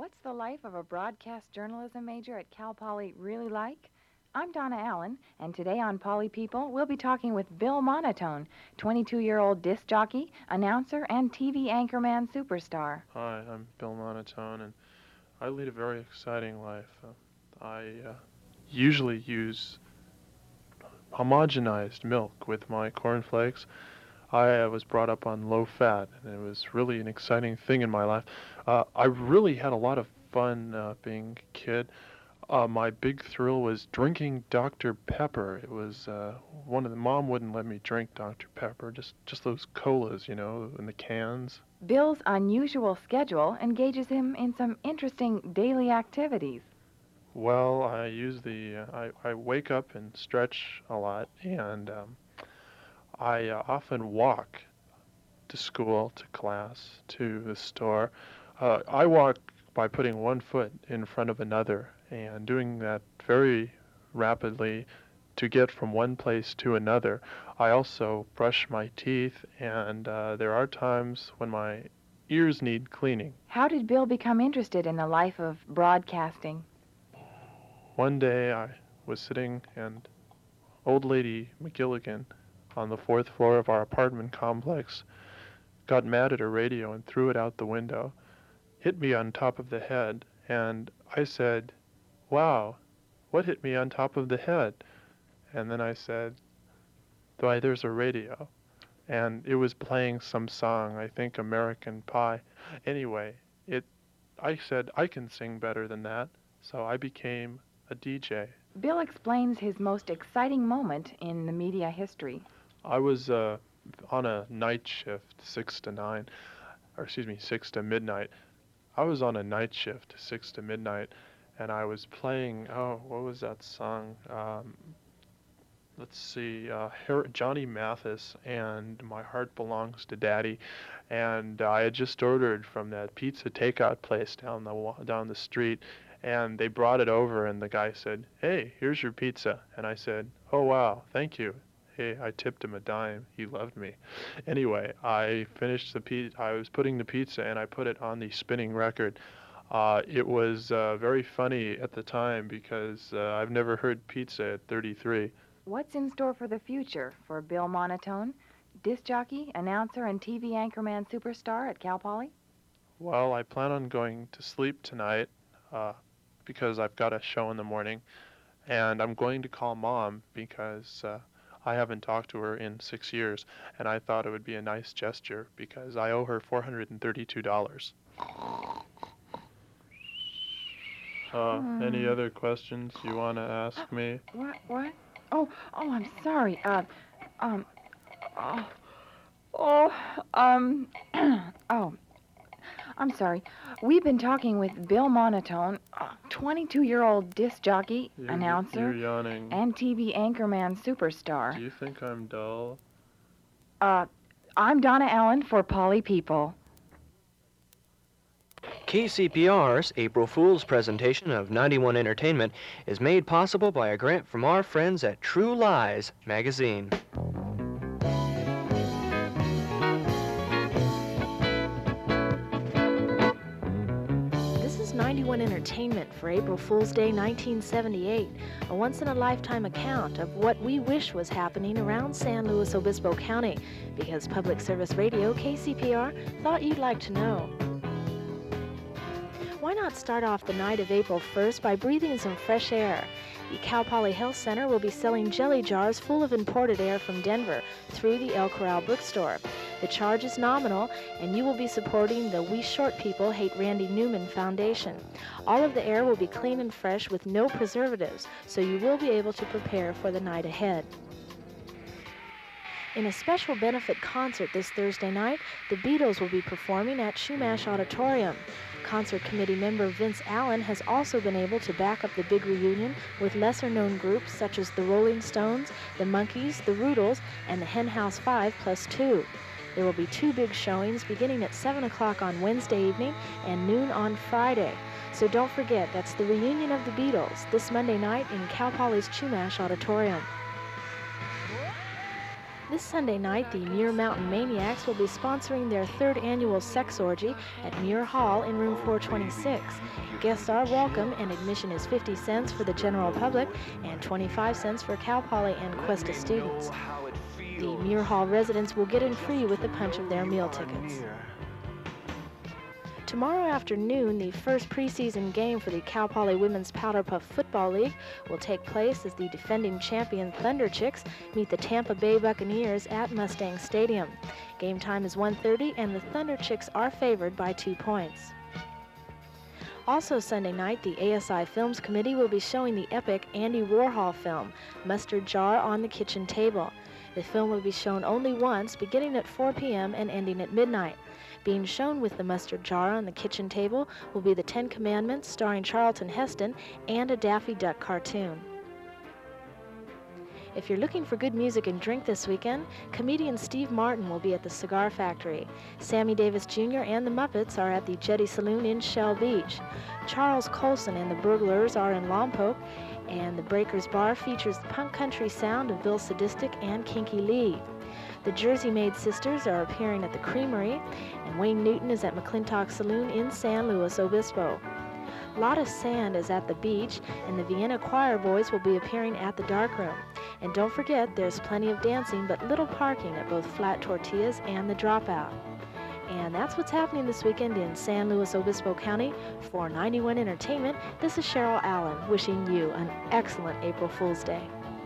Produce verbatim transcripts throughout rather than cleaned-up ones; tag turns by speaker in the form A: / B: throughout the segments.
A: What's the life of a broadcast journalism major at Cal Poly really like? I'm Donna Allen, and today on Poly People, we'll be talking with Bill Monotone, twenty-two-year-old disc jockey, announcer, and T V anchorman superstar.
B: Hi, I'm Bill Monotone, and I lead a very exciting life. Uh, I uh, usually use homogenized milk with my cornflakes. I uh, was brought up on low fat, and it was really an exciting thing in my life. Uh, I really had a lot of fun uh, being a kid. Uh, my big thrill was drinking Doctor Pepper. It was uh, one of the mom wouldn't let me drink Doctor Pepper, just just those colas, you know, in the cans.
A: Bill's unusual schedule engages him in some interesting daily activities.
B: Well, I use the uh, I I wake up and stretch a lot, and um, I uh, often walk to school, to class, to the store. Uh, I walk by putting one foot in front of another and doing that very rapidly to get from one place to another. I also brush my teeth, and uh, there are times when my ears need cleaning.
A: How did Bill become interested in the life of broadcasting?
B: One day I was sitting, and old lady McGilligan on the fourth floor of our apartment complex got mad at her radio and threw it out the window, hit me on top of the head, and I said, "Wow, what hit me on top of the head?" And then I said, "Why, there's a radio." And it was playing some song, I think American Pie. Anyway, it I said, I can sing better than that, so I became a D J.
A: Bill explains his most exciting moment in the media history.
B: I was uh, on a night shift, six to nine, or excuse me, six to midnight. I was on a night shift, six to midnight, and I was playing, oh, what was that song? Um, let's see, uh, Har- Johnny Mathis and My Heart Belongs to Daddy. And uh, I had just ordered from that pizza takeout place down the wa- down the street, and they brought it over, and the guy said, "Hey, here's your pizza." And I said, "Oh, wow, thank you." Hey, I tipped him a dime. He loved me. Anyway, I finished the pizza. I was putting the pizza, and I put it on the spinning record. Uh, it was uh, very funny at the time because uh, I've never heard pizza at thirty-three.
A: What's in store for the future for Bill Monotone, disc jockey, announcer, and T V anchorman superstar at Cal Poly?
B: Well, I plan on going to sleep tonight uh, because I've got a show in the morning, and I'm going to call Mom because uh, I haven't talked to her in six years, and I thought it would be a nice gesture because I owe her four hundred thirty-two dollars. Uh, any
A: Hmm.
B: other questions you want to ask me?
A: What? What? Oh, oh, I'm sorry. Uh, um, oh, oh, um, oh, I'm sorry. We've been talking with Bill Monotone, uh, twenty-two-year-old disc jockey,
B: You're,
A: announcer,
B: you're yawning.
A: and T V anchorman
B: Do
A: superstar.
B: you think I'm dull?
A: Uh, I'm Donna Allen for Poly People.
C: K C P R's April Fool's presentation of ninety-one Entertainment is made possible by a grant from our friends at True Lies magazine.
D: This is ninety-one Entertainment for April Fool's Day nineteen seventy-eight, a once-in-a-lifetime account of what we wish was happening around San Luis Obispo County, because Public Service Radio, K C P R, thought you'd like to know. Why not start off the night of April first by breathing some fresh air? The Cal Poly Health Center will be selling jelly jars full of imported air from Denver through the El Corral bookstore. The charge is nominal, and you will be supporting the We Short People Hate Randy Newman Foundation. All of the air will be clean and fresh with no preservatives, so you will be able to prepare for the night ahead. In a special benefit concert this Thursday night, the Beatles will be performing at Chumash Auditorium. Concert committee member Vince Allen has also been able to back up the big reunion with lesser-known groups such as the Rolling Stones, the Monkees, the Rudels, and the Hen House Five plus two. There will be two big showings beginning at seven o'clock on Wednesday evening and noon on Friday. So don't forget, that's the reunion of the Beatles this Monday night in Cal Poly's Chumash Auditorium. This Sunday night, the Muir Mountain Maniacs will be sponsoring their third annual sex orgy at Muir Hall in room four twenty-six. Guests are welcome, and admission is fifty cents for the general public and twenty-five cents for Cal Poly and Cuesta students. The Muir Hall residents will get in free with the punch of their meal tickets. Tomorrow afternoon, the first preseason game for the Cal Poly Women's Powder Puff Football League will take place as the defending champion Thunder Chicks meet the Tampa Bay Buccaneers at Mustang Stadium. Game time is one thirty, and the Thunder Chicks are favored by two points. Also Sunday night, the A S I Films Committee will be showing the epic Andy Warhol film, Mustard Jar on the Kitchen Table. The film will be shown only once, beginning at four p m and ending at midnight. Being shown with the mustard jar on the kitchen table will be the Ten Commandments starring Charlton Heston and a Daffy Duck cartoon. If you're looking for good music and drink this weekend, comedian Steve Martin will be at the Cigar Factory. Sammy Davis Junior and the Muppets are at the Jetty Saloon in Shell Beach. Charles Colson and the Burglars are in Lompoc, and the Breakers Bar features the punk country sound of Bill Sadistic and Kinky Lee. The Jersey Maid Sisters are appearing at the Creamery, and Wayne Newton is at McClintock Saloon in San Luis Obispo. Lotta Sand is at the beach, and the Vienna Choir Boys will be appearing at the Darkroom. And don't forget, there's plenty of dancing but little parking at both Flat Tortillas and the Dropout. And that's what's happening this weekend in San Luis Obispo County. For ninety-one Entertainment, this is Cheryl Allen wishing you an excellent April Fool's Day.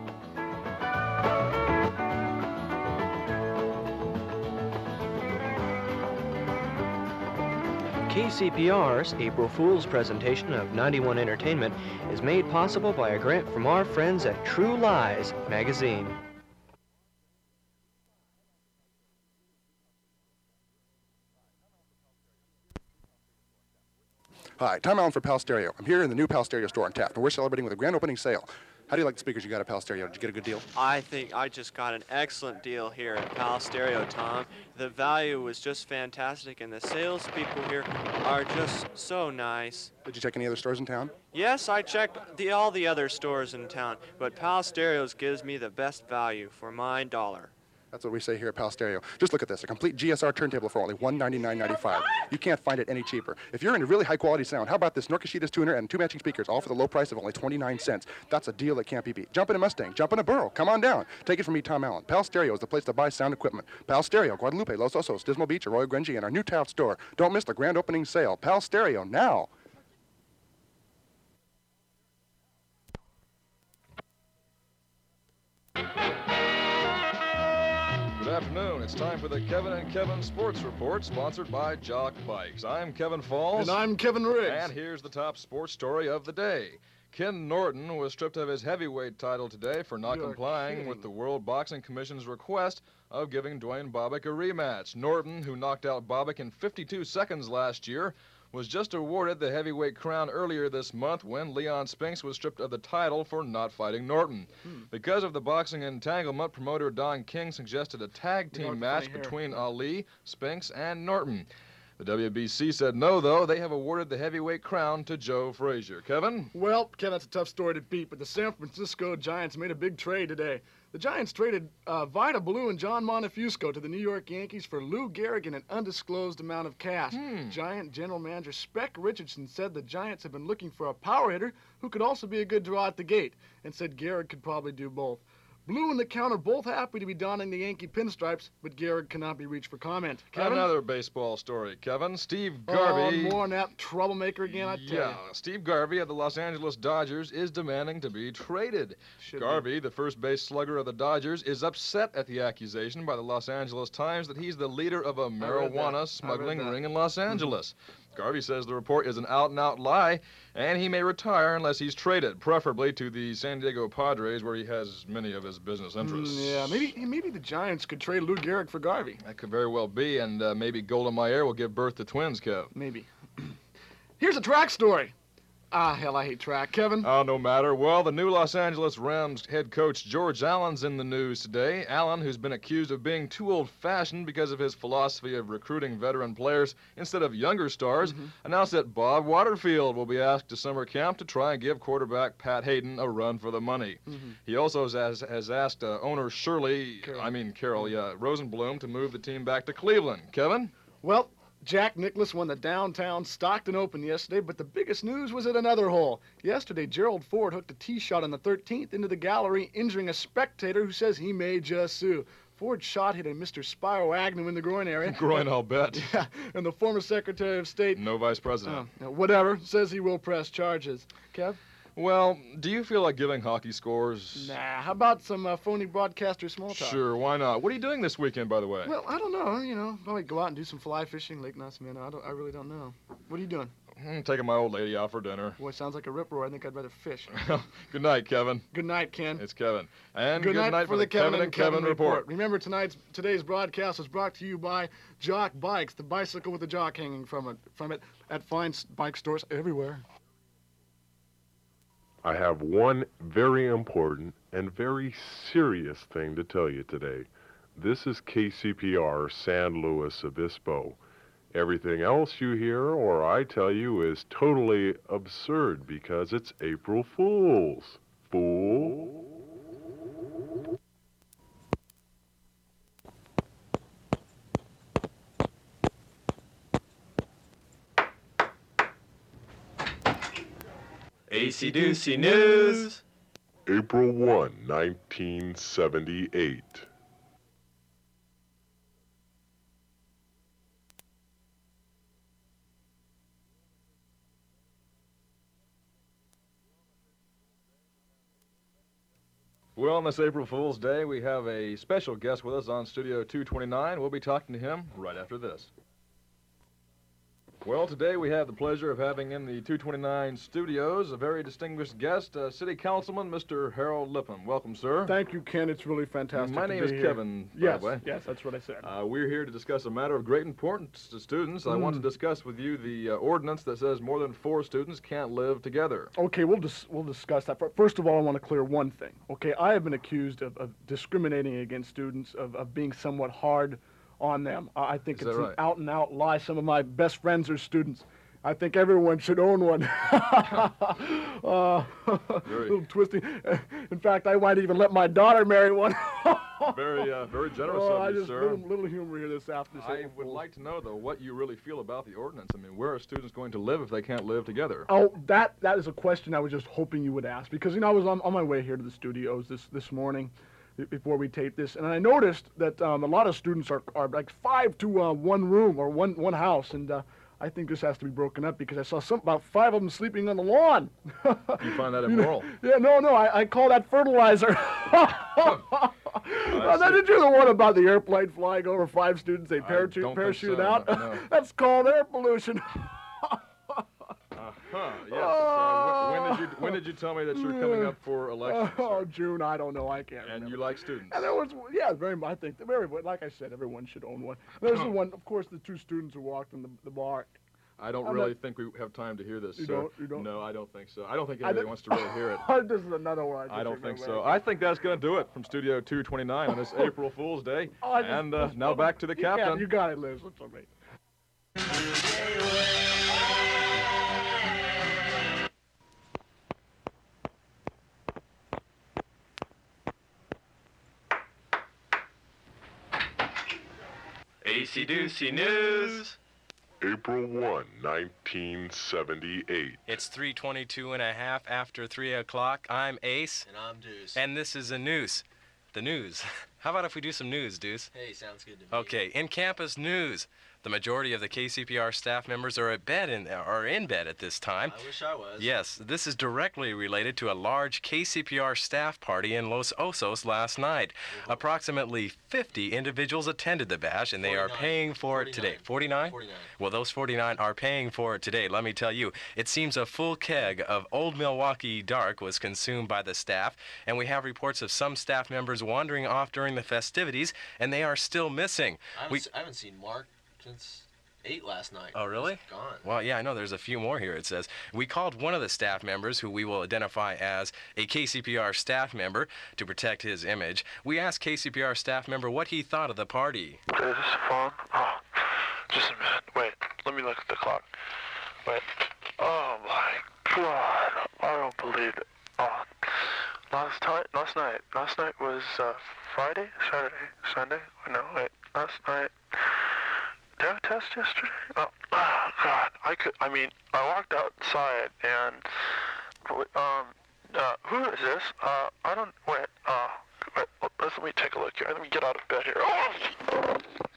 C: K C P R's April Fool's presentation of ninety-one Entertainment is made possible by a grant from our friends at True Lies magazine.
E: Hi, Tom Allen for Pal Stereo. I'm here in the new Pal Stereo store in Taft, and we're celebrating with a grand opening sale. How do you like the speakers you got at Pal Stereo? Did you get a good deal?
F: I think I just got an excellent deal here at Pal Stereo, Tom. The value was just fantastic, and the salespeople here are just so nice.
E: Did you check any other stores in town?
F: Yes, I checked the, all the other stores in town, but Pal Stereo's gives me the best value for my dollar.
E: That's what we say here at Pal Stereo. Just look at this, a complete G S R turntable for only one ninety-nine ninety-five. You can't find it any cheaper. If you're into really high quality sound, how about this Norcasitas tuner and two matching speakers, all for the low price of only twenty-nine cents. That's a deal that can't be beat. Jump in a Mustang, jump in a Burro, come on down. Take it from me, Tom Allen. Pal Stereo is the place to buy sound equipment. Pal Stereo, Guadalupe, Los Osos, Dismal Beach, Arroyo Grande, and our new Taft store. Don't miss the grand opening sale. Pal Stereo, now.
G: Good afternoon. It's time for the Kevin and Kevin Sports Report, sponsored by Jock Bikes. I'm Kevin Falls.
H: And I'm Kevin Riggs.
G: And here's the top sports story of the day. Ken Norton was stripped of his heavyweight title today for not
H: You're
G: complying
H: kidding.
G: with the World Boxing Commission's request of giving Dwayne Bobbick a rematch. Norton, who knocked out Bobbick in fifty-two seconds last year, was just awarded the heavyweight crown earlier this month when Leon Spinks was stripped of the title for not fighting Norton.
H: Hmm.
G: Because of the boxing entanglement, promoter Don King suggested a tag
H: You know
G: team
H: what's
G: match
H: funny here?
G: between Ali, Spinks, and Norton. The W B C said no, though. They have awarded the heavyweight crown to Joe Frazier. Kevin?
H: Well, Ken, that's a tough story to beat, but the San Francisco Giants made a big trade today. The Giants traded uh, Vida Blue and John Montefusco to the New York Yankees for Lou Gehrig and an undisclosed amount of cash.
G: Hmm.
H: Giant general manager Speck Richardson said the Giants have been looking for a power hitter who could also be a good draw at the gate, and said Gehrig could probably do both. Blue and the count are both happy to be donning the Yankee pinstripes, but Gehrig cannot be reached for comment. Kevin?
G: Another baseball story, Kevin. Steve
H: Oh,
G: Garvey.
H: more on that troublemaker again, I tell
G: Yeah,
H: you.
G: Steve Garvey of the Los Angeles Dodgers is demanding to be traded.
H: Should be.
G: Garvey, the first base slugger of the Dodgers, is upset at the accusation by the Los Angeles Times that he's the leader of a
H: read that. I
G: marijuana
H: read
G: smuggling
H: that.
G: ring in Los Angeles. Garvey says the report is an out-and-out lie, and he may retire unless he's traded, preferably to the San Diego Padres, where he has many of his business interests.
H: Mm, yeah, maybe maybe the Giants could trade Lou Gehrig for Garvey.
G: That could very well be, and uh, maybe Golda Meir will give birth to twins, Kev.
H: Maybe. Here's a track story. Ah, hell, I hate track. Kevin?
G: Oh, no matter. Well, the new Los Angeles Rams head coach George Allen's in the news today. Allen, who's been accused of being too old-fashioned because of his philosophy of recruiting veteran players instead of younger stars, mm-hmm. announced that Bob Waterfield will be asked to summer camp to try and give quarterback Pat Hayden a run for the money. Mm-hmm. He also has, has asked uh, owner Shirley, Carol. I mean Carol, yeah, Rosenblum to move the team back to Cleveland. Kevin?
H: Well, Jack Nicklaus won the downtown Stockton Open yesterday, but the biggest news was at another hole. Yesterday, Gerald Ford hooked a tee shot on the thirteenth into the gallery, injuring a spectator who says he may just sue. Ford's shot hit a Mister Spiro Agnew in the groin area.
G: Groin, I'll bet.
H: Yeah, and the former Secretary of State...
G: No vice president.
H: Uh, whatever, says he will press charges. Kev?
G: Well, do you feel like giving hockey scores?
H: Nah, how about some uh, phony broadcaster small talk?
G: Sure, why not? What are you doing this weekend, by the way?
H: Well, I don't know, you know, probably go out and do some fly fishing, Lake Nascimento. I, don't, I really don't know. What are you doing?
G: I'm taking my old lady out for dinner.
H: Boy, sounds like a rip-roar. I think I'd rather fish.
G: Good night, Kevin.
H: Good night, Ken.
G: It's Kevin. And
H: good,
G: good
H: night,
G: night
H: for
G: for
H: the Kevin,
G: Kevin and Kevin, Kevin report. report.
H: Remember, tonight's today's broadcast was brought to you by Jock Bikes, the bicycle with the jock hanging from it, from it at fine bike stores everywhere.
I: I have one very important and very serious thing to tell you today. This is K C P R San Luis Obispo. Everything else you hear or I tell you is totally absurd because it's April Fool's. Fool.
F: Acey-Deucey News.
I: April first, nineteen seventy-eight.
G: Well, on this April Fool's Day, we have a special guest with us on Studio two twenty-nine. We'll be talking to him right after this. Well, today we have the pleasure of having in the two twenty-nine studios a very distinguished guest, uh, City Councilman Mister Harold Lippman. Welcome, sir.
H: Thank you, Ken. It's really fantastic.
G: My
H: to
G: name
H: be
G: is
H: here.
G: Kevin, by
H: yes,
G: the way.
H: Yes, that's what I said.
G: Uh, we're here to discuss a matter of great importance to students. Mm. I want to discuss with you the uh, ordinance that says more than four students can't live together.
H: Okay, we'll dis we'll discuss that. First of all, I want to clear one thing. Okay, I have been accused of, of discriminating against students, of, of being somewhat hard on them. I think
G: is
H: it's
G: that
H: an
G: right?
H: out and out lie. Some of my best friends are students. I think everyone should own one. uh, a little twisty. In fact, I might even let my daughter marry one.
G: very, uh, very generous
H: oh,
G: of
H: I
G: you,
H: just,
G: sir.
H: Little, little humor here this afternoon.
G: I would like to know, though, what you really feel about the ordinance. I mean, where are students going to live if they can't live together?
H: Oh, that that is a question I was just hoping you would ask, because, you know, I was on, on my way here to the studios this, this morning before we taped this, and I noticed that um, a lot of students are, are like five to uh, one room or one, one house, and uh, I think this has to be broken up because I saw some about five of them sleeping on the lawn.
G: You find that immoral?
H: You know, yeah, no, no, I, I call that fertilizer. uh, did you the one about the airplane flying over five students? They parachute, parachuted
G: so,
H: out.
G: No.
H: That's called air pollution.
G: Huh, yes. Uh, when, when, did you, when did you tell me that you're coming up for election?
H: Oh, June, I don't know, I can't
G: And
H: remember.
G: you like students?
H: And there was, yeah, very much, I think, very, like I said, everyone should own one. There's the one, of course, the two students who walked in the, the bar.
G: I don't
H: I'm
G: really
H: not,
G: think we have time to hear this,
H: you
G: sir.
H: Don't, you don't?
G: No, I don't think so. I don't think anybody wants to really hear it.
H: This is another one. I,
G: I don't think so. I think that's going to do it from Studio two twenty-nine on this April Fool's Day.
H: Oh, just,
G: and uh, now back to the
H: you
G: captain.
H: You got it, Liz. What's up, mate?
F: Acey-Deucey News.
I: April first, nineteen seventy-eight.
J: It's three twenty-two and a half after three o'clock. I'm Ace.
C: And I'm Deuce.
J: And this is the news. The news. How about if we do some news, Deuce?
C: Hey, sounds good to me.
J: Okay, in campus news. The majority of the K C P R staff members are at bed in, are in bed at this time.
C: I wish I was.
J: Yes, this is directly related to a large K C P R staff party in Los Osos last night. Mm-hmm. Approximately fifty individuals attended the bash, and they are paying for it today. forty-nine?
C: forty-nine.
J: Well, those forty-nine are paying for it today. Let me tell you, it seems a full keg of Old Milwaukee Dark was consumed by the staff, and we have reports of some staff members wandering off during the festivities, and they are still missing.
C: I haven't,
J: we,
C: s I haven't seen Mark since Eight last night.
J: Oh, really?
C: It's gone.
J: Well, yeah, I know there's a few more here. It says, we called one of the staff members, who we will identify as a K C P R staff member to protect his image. We asked K C P R staff member what he thought of the party.
K: Is this a phone? Oh, just a minute. Wait, let me look at the clock. Wait. Oh, my God. I don't believe it. Oh, last night, last night, last night was uh, Friday, Saturday, Sunday? No, wait, last night. Did I have a test yesterday? Oh, oh, God, I could, I mean, I walked outside and, um, uh, who is this? Uh, I don't, wait, uh, wait, let, let me take a look here. Let me get out of bed here. Oh, oh,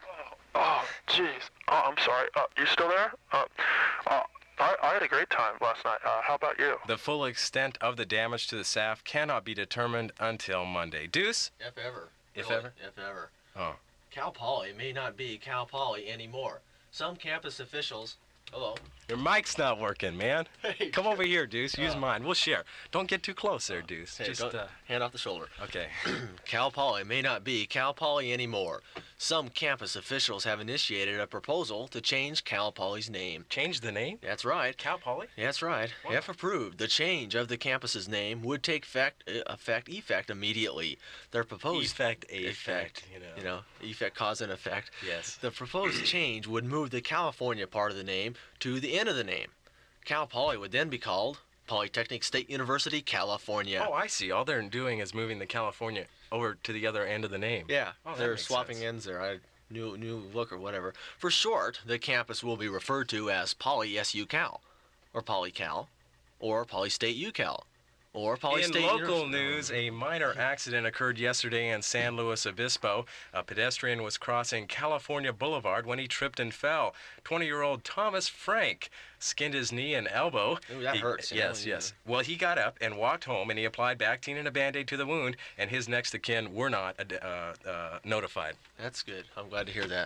K: oh, jeez. Oh, I'm sorry. Uh, you still there? Uh, uh, I, I had a great time last night. Uh, how about you?
J: The full extent of the damage to the staff cannot be determined until Monday. Deuce?
C: If ever.
J: If
C: Really,
J: ever?
C: If ever.
J: Oh.
C: Cal Poly may not be Cal Poly anymore. Some campus officials... Hello.
J: Your mic's not working, man.
C: Hey,
J: Come over here, Deuce. Use
C: Uh,
J: mine. We'll share. Don't get too close there, Deuce.
C: Hey,
J: Just,
C: don't-
J: uh,
C: hand off the shoulder.
J: okay.
C: Cal Poly may not be Cal Poly anymore. Some campus officials have initiated a proposal to change Cal Poly's name.
J: Change the name?
C: That's right.
J: Cal Poly?
C: That's right.
J: What?
C: If approved, the change of the campus's name would take effect, uh, effect, effect immediately. Their proposed
J: Effect,
C: effect,
J: effect, you know.
C: you know, effect, cause and effect.
J: Yes.
C: The proposed change would move the California part of the name to the end of the name. Cal Poly would then be called Polytechnic State University, California.
J: Oh, I see. All they're doing is moving the California over to the other end of the name.
C: Yeah,
J: Oh, that
C: they're
J: makes
C: swapping
J: sense.
C: ends there. I new new look or whatever. For short, the campus will be referred to as Poly S U Cal, or Poly Cal, or Poly State U Cal, or Poly
J: In
C: State
J: local
C: University.
J: news, a minor accident occurred yesterday in San Luis Obispo. A pedestrian was crossing California Boulevard when he tripped and fell. twenty-year-old Thomas Frank skinned his knee and elbow.
C: Ooh, that
J: He-
C: hurts, you know,
J: Yes,
C: you-
J: yes. Well, he got up and walked home, and he applied Bactine and a Band-Aid to the wound, and his next of kin were not uh, uh, notified.
C: That's good. I'm glad to hear that.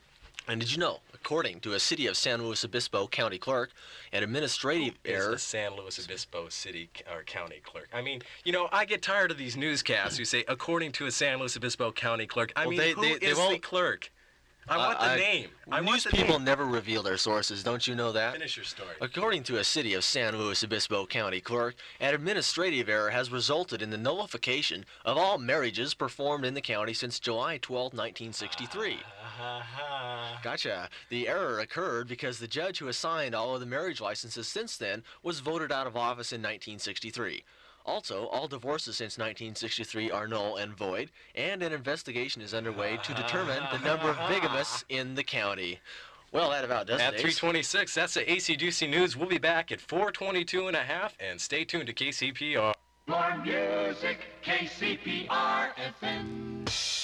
C: And did you know, according to a City of San Luis Obispo County clerk, an administrative
J: Is
C: error...
J: a San Luis Obispo city c- or county clerk. I mean, you know, I get tired of these newscasts who say, according to a San Luis Obispo county clerk. I
C: Well,
J: mean,
C: they-
J: who
C: they- they
J: is the
C: won't-
J: clerk? I
C: Uh,
J: want the
C: I-
J: name. I want
C: News
J: the
C: people
J: name.
C: never reveal their sources, don't you know that?
J: Finish your story.
C: According to a City of San Luis Obispo County clerk, an administrative error has resulted in the nullification of all marriages performed in the county since July twelfth, nineteen sixty-three. Gotcha. The error occurred because the judge who assigned all of the marriage licenses since then was voted out of office in nineteen sixty-three. Also, all divorces since nineteen sixty-three are null and void, and an investigation is underway to determine the number of bigamists in the county. Well, that about does it.
J: At
C: Ace.
J: three twenty-six, that's the A C D C News. We'll be back at four twenty-two and a half, and stay tuned to K C P R.
L: More music, K C P R F M.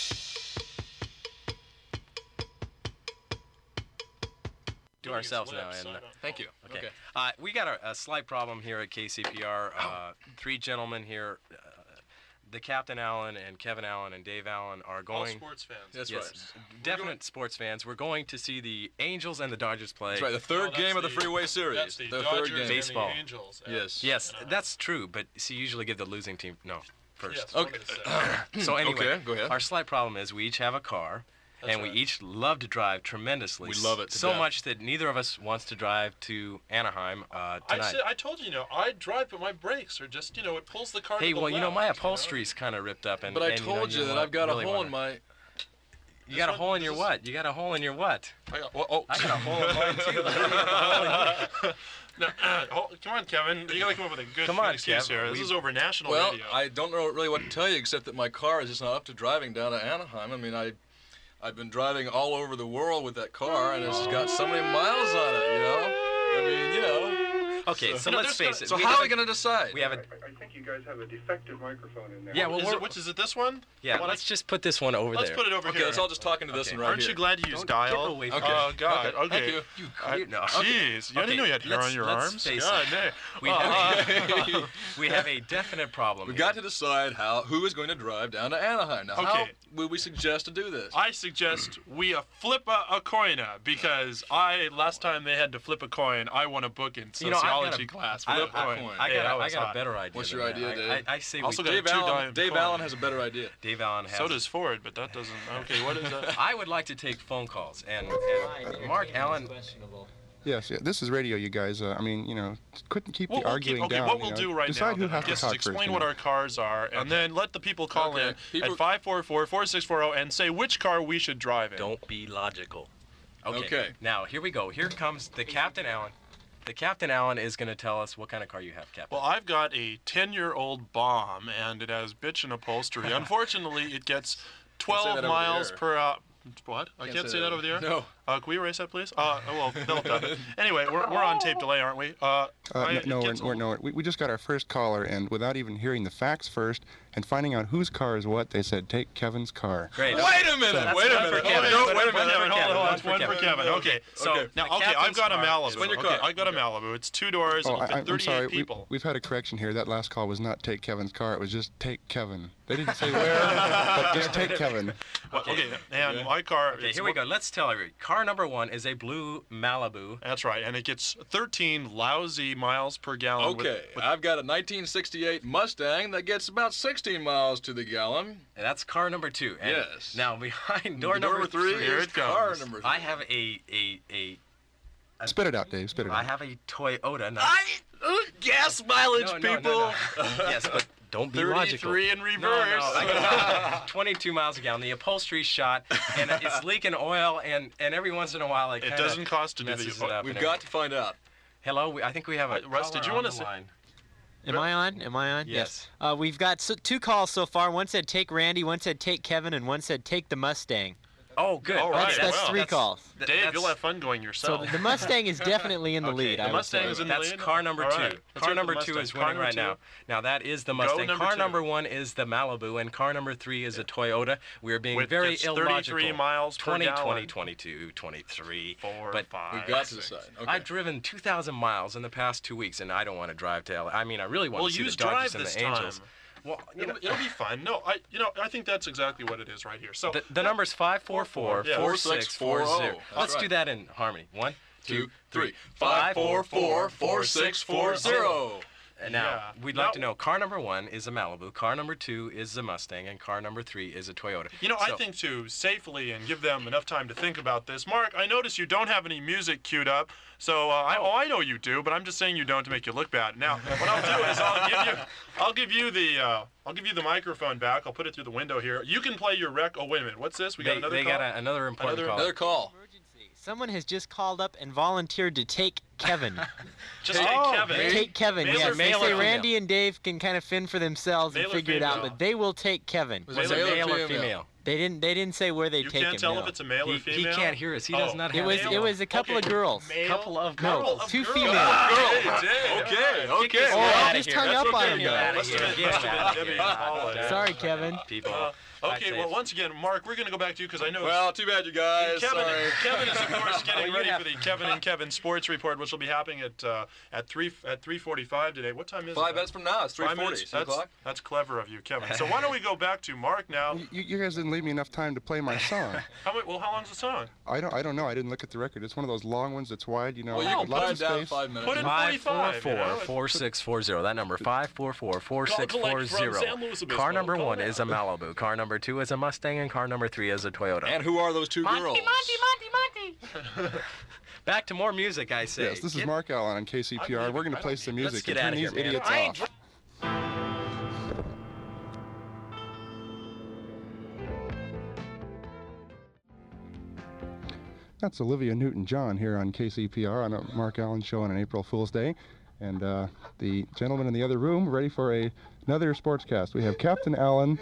J: To ourselves now, and uh,
G: Thank you.
J: okay.
G: Okay.
J: Uh, we got a, a slight problem here at K C P R. Uh, three gentlemen here, uh, the Captain Allen and Kevin Allen and Dave Allen are going.
M: All sports fans.
G: That's
J: yes,
G: right.
J: definite sports fans. We're going to see the Angels and the Dodgers play.
G: That's right. The third
M: Oh, that's
G: game of the
M: the-
G: Freeway Series.
M: That's the
G: third
M: Dodgers
G: game.
M: and
J: Baseball.
M: the Angels. uh,
G: Yes.
J: Yes,
M: uh,
J: that's true, but see, you usually give the losing team no first.
M: Yes, one
G: Okay.
M: of the sets.
J: So anyway,
G: Okay, go ahead.
J: our slight problem is we each have a car,
M: That's
J: and we
M: right.
J: each love to drive tremendously.
G: We love it to
J: so
G: death.
J: much that neither of us wants to drive to Anaheim uh,
M: I
J: tonight.
M: said, I told you, you know, I drive, but my brakes are just, you know, it pulls the car
J: Hey,
M: to the
J: well, you know, my
M: left,
J: upholstery's kind of ripped up, and
G: But I
J: and,
G: told
J: you,
G: you
J: know,
G: that
J: what,
G: I've got
J: really
G: a hole
J: wanna-
G: in my.
J: You got a
M: This
J: hole
M: one-
J: in your
M: this is-
J: what? You got a hole in your what?
M: I got, well, oh,
J: I got a hole in mine too. You have a hole in your-
M: no, uh, oh, come on, Kevin. You gotta come up with a good
J: Come on,
M: excuse
J: Kev.
M: here. This
J: We-
M: is over national
G: Well,
M: radio.
G: I don't know really what to tell you except that my car is just not up to driving down to Anaheim. I mean, I, I've been driving all over the world with that car, and it's got so many miles on it. You know, I mean, you know.
J: Okay, so
M: No,
J: let's
M: there's
J: face
M: no-
J: it.
G: So
J: we
G: how
J: have
G: are we
J: a-
G: going to decide?
J: We have a
N: I think you guys have a defective microphone in there.
J: yeah. Well,
M: is
J: we're,
M: it, which is it? This one?
J: yeah.
M: Well,
J: let's just put this one over
M: Let's
J: there.
M: put it over
G: Okay,
M: here.
G: let's all just talk into this
J: Okay.
G: one right
M: Aren't
G: here.
M: you glad you used
J: Don't- get
M: dial?
J: away
G: Okay.
J: from
M: Oh God.
G: Okay,
M: Okay.
G: thank you.
J: You,
M: I-
J: you, no.
M: Jeez, I
J: Okay,
M: didn't know you had hair
J: let's-
M: on your
J: let's
M: arms.
J: face
M: God,
J: it.
M: no.
J: We
M: Oh,
J: have,
M: uh,
J: we have a definite problem.
G: We've
J: here.
G: got to decide how who is going to drive down to Anaheim. Now, how
M: Okay.
G: would we suggest to do this?
M: I suggest we uh, flip a, a coin uh, because I last time they had to flip a coin, I won a booking. So
J: You know,
M: see,
J: I
M: biology class.
G: I,
M: Flip
G: I,
M: coin.
G: I,
M: Hey,
G: got,
M: that
G: a, I
M: was
G: got a
M: hot.
G: better idea.
M: What's
G: than
M: your
G: that.
M: idea,
G: I,
M: Dave?
G: I, I say
M: Also
G: we
M: got
G: Dave
M: two
G: Allen.
M: dime
G: Dave
M: coin.
G: Allen has a better idea.
J: Dave Allen has.
M: So does Ford, but that doesn't. Okay, what is that?
J: I would like to take phone calls, and, and Mark Allen.
E: Yes, yeah, this is radio, you guys. Uh, I mean, you know, couldn't keep
M: Well,
E: the
M: we'll
E: arguing
M: keep, okay,
E: down.
M: what
E: you
M: we'll
E: know.
M: do right
E: Decide
M: now
E: who has
M: then,
E: to
M: is
E: talk
M: explain
E: first.
M: what
E: you know.
M: our cars are, and then let the people call
G: Okay.
M: in
G: People-
M: at five four four, four six four zero and say which car we should drive in.
J: Don't be logical. Okay.
G: Okay.
J: Now here we go. Here comes the Captain Allen. The Captain Allen is going to tell us what kind of car you have, Captain.
M: Well, I've got a ten-year-old bomb, and it has bitchin' upholstery. Unfortunately, it gets twelve
G: that over
M: miles
G: the air.
M: per hour. What? I can't say that over the air?
G: No.
M: Uh, can we erase that, please? Uh, well, they'll have it. Anyway, we're, we're on tape delay, aren't we? Uh,
E: Uh,
M: I-
E: no,
M: it
E: no, we're,
M: gets a
E: we're, no, we, we just got our first caller, and without even hearing the facts first and finding out whose car is what, they said, take Kevin's car.
J: Great.
G: Wait a minute.
J: That's
G: Wait a
J: one
G: minute.
J: for Kevin.
G: No,
J: One
G: wait a
J: for
G: minute.
J: Kevin.
M: Hold on, hold on.
J: One
M: It's
J: for
M: one for
J: Kevin.
M: Kevin. Okay, so
G: Okay.
M: now,
J: The
M: okay, I've
J: captain's
M: got a
J: car.
M: Malibu.
G: Explain your
M: Okay,
G: car.
M: I've got a Malibu. It's two doors.
E: Oh,
M: It'll
E: I,
M: fit
E: I'm
M: thirty-eight
E: sorry. We,
M: people.
E: we've had a correction here. That last call was not take Kevin's car. It was just take Kevin. They didn't say where, but just take Kevin.
M: Well, okay, and my car.
J: Okay,
M: it's
J: here we
M: one-
J: go. Let's tell everybody. Car number one is a blue Malibu.
M: That's right, and it gets thirteen lousy miles per gallon. with-
G: Okay,
M: with-
G: I've got a nineteen sixty-eight Mustang that gets about sixteen miles to the gallon.
J: And that's car number two. And
G: Yes.
J: Now behind door,
G: Door
J: number
G: three
J: three,
M: Here
G: is
M: it
G: car
M: comes.
G: number three.
J: I have a a a. a
E: Spit it out, Dave. Spit it
J: I
E: out.
J: have a Toyota. Not,
F: I, uh, gas mileage,
J: no, no,
F: people.
J: no, no. Yes, but don't be logical.
M: thirty-three in
J: No,
M: reverse.
J: no, I got twenty-two miles a gallon. The upholstery's shot, and it's leaking oil, and, and every once in a while it
M: It
J: kinda
M: doesn't cost to do
J: messes
M: the.
J: it up.
G: We've
J: and
G: got to find out.
J: Hello, we, I think we have a
M: Uh, Russ, did
J: caller
M: you
J: on
M: wanna
J: the
M: say-
J: line.
O: Am I on? Am I on?
J: Yes.
O: Uh, we've got so, two calls so far. One said take Randy, one said take Kevin, and one said take the Mustang.
J: Oh, good.
M: All right,
O: That's, that's
M: well,
O: three
J: that's-
O: calls.
J: Th-
M: Dave,
J: that's-
M: you'll have fun going
O: So
M: yourself.
O: the, the Mustang is definitely in the
J: Okay,
O: lead.
J: the
O: I would
M: Mustang
O: say.
M: is in the
J: That's
M: lead?
J: car number
M: All
J: two.
M: right, let's hear
J: Car
M: the
J: number
M: Mustang.
J: two is
M: Car
J: winning
M: number
J: right
M: two.
J: now. Now that is the Mustang.
M: number
J: Car
M: two.
J: number one is the Malibu, and car number three is a Toyota. We are being
M: With
J: very
M: it's
J: illogical.
M: thirty-three miles per
J: twenty,
M: gallon.
J: twenty, twenty-two, twenty-three.
M: Four,
J: but
M: five,
G: We've got to
M: six.
G: decide. Okay.
J: I've driven two thousand miles in the past two weeks, and I don't want to drive to L A. I mean, I really want
M: Well,
J: to see
M: use
J: the Dodgers
M: drive
J: and
M: this
J: the Angels.
M: time.
J: Well, you
M: It'll,
J: know,
M: it'll be fun. No, I, you know, I think that's exactly what it is right here. So
J: the, the number's five four four,
M: Yeah.
J: four six four zero.
G: That's
J: Let's
G: right.
J: do that in harmony. One,
G: Two,
J: two,
G: three.
J: three.
G: Five, four, four, four, six, four, zero.
J: And now,
M: Yeah.
J: we'd
M: Now-
J: like to know, car number one is a Malibu, car number two is a Mustang, and car number three is a Toyota.
M: You know, I
J: So-
M: think to safely and give them enough time to think about this. Mark, I notice you don't have any music queued up. So, uh, I, oh, I know you do, but I'm just saying you don't to make you look bad. Now, what I'll do is I'll give you, I'll give you the, uh, I'll give you the microphone back. I'll put it through the window here. You can play your rec. Oh, wait a minute. What's this? We got
J: They,
M: another
J: they
M: call.
J: got a, another important
M: Another-
J: call.
G: Another call.
O: Someone has just called up and volunteered to take Kevin.
M: Just
G: Take-
M: take
J: Oh,
M: Kevin.
J: me?
O: Take Kevin,
M: Male or
O: yes. They
J: female?
O: say
J: Male or
O: Randy and Dave can kind of fend for themselves
M: Male
O: and
M: or
O: figure it out,
M: female?
O: but they will take Kevin.
G: Was
J: Was
G: it
J: it
G: male or
J: male or
G: female?
J: female?
O: They didn't. They didn't say where they
M: You
O: take
M: can't
O: him.
M: tell
O: no.
M: if it's a male
J: He,
M: or
J: he
M: female.
J: can't hear us. He
M: Oh.
J: does not have
O: It was.
J: male.
O: It was a couple
M: Okay.
O: of girls.
M: Male
J: Couple of
O: No,
J: girls.
M: of
O: two
M: girls.
O: females.
G: Girl.
M: Dave.
G: Okay,
J: Kick
G: okay.
J: this
O: Oh,
J: guy
O: I
J: outta
O: just
J: here.
O: hung
J: That's
O: up
J: what
O: on
J: getting
O: him,
J: him
O: though.
J: outta
M: Must have
J: here.
M: been-
J: Get
M: must
J: him
M: have
J: outta
M: been
J: here.
M: Debbie Paula.
O: Sorry, Kevin.
J: People.
M: Uh,
J: Drive
M: okay, well,
J: safe.
M: once again, Mark, we're going to go back to you because I know
G: Well, too bad you guys.
M: Kevin,
G: Sorry.
M: Kevin is, of course, getting
J: Well, you
M: ready
J: have-
M: for the Kevin and Kevin Sports Report, which will be happening at uh, at three at three forty-five today. What time is it?
G: Five minutes from now. It's three
M: Five
G: forty.
M: minutes.
G: Six
M: That's,
G: o'clock.
M: that's clever of you, Kevin. So why don't we go back to Mark now?
E: You, you guys didn't leave me enough time to play my song.
M: How many, well, how long's the song?
E: I don't. I don't know. I didn't look at the record. It's one of those long ones that's wide. You know,
G: Well, you can
E: lots
G: put
E: of
G: it down
E: space.
G: five minutes.
M: Put in
J: Five four
M: forty-five.
J: four
M: you know?
J: four six four zero. That number five four four four six four zero. Car number one is a Malibu. Car number two is a Mustang, and car number three is a Toyota.
G: And who are those two girls?
O: Monty, Monty, Monty.
J: Back to more music, I say.
E: Yes, this is
J: Get-
E: Mark Allen on K C P R. We're going to play some
J: Let's
E: music
J: get
E: and turn
J: outta
E: these
J: here, man.
E: idiots
J: I ain't
E: off. That's Olivia Newton-John here on K C P R on a Mark Allen show on an April Fool's Day. And uh, the gentleman in the other room ready for a, another sportscast. We have Captain Allen.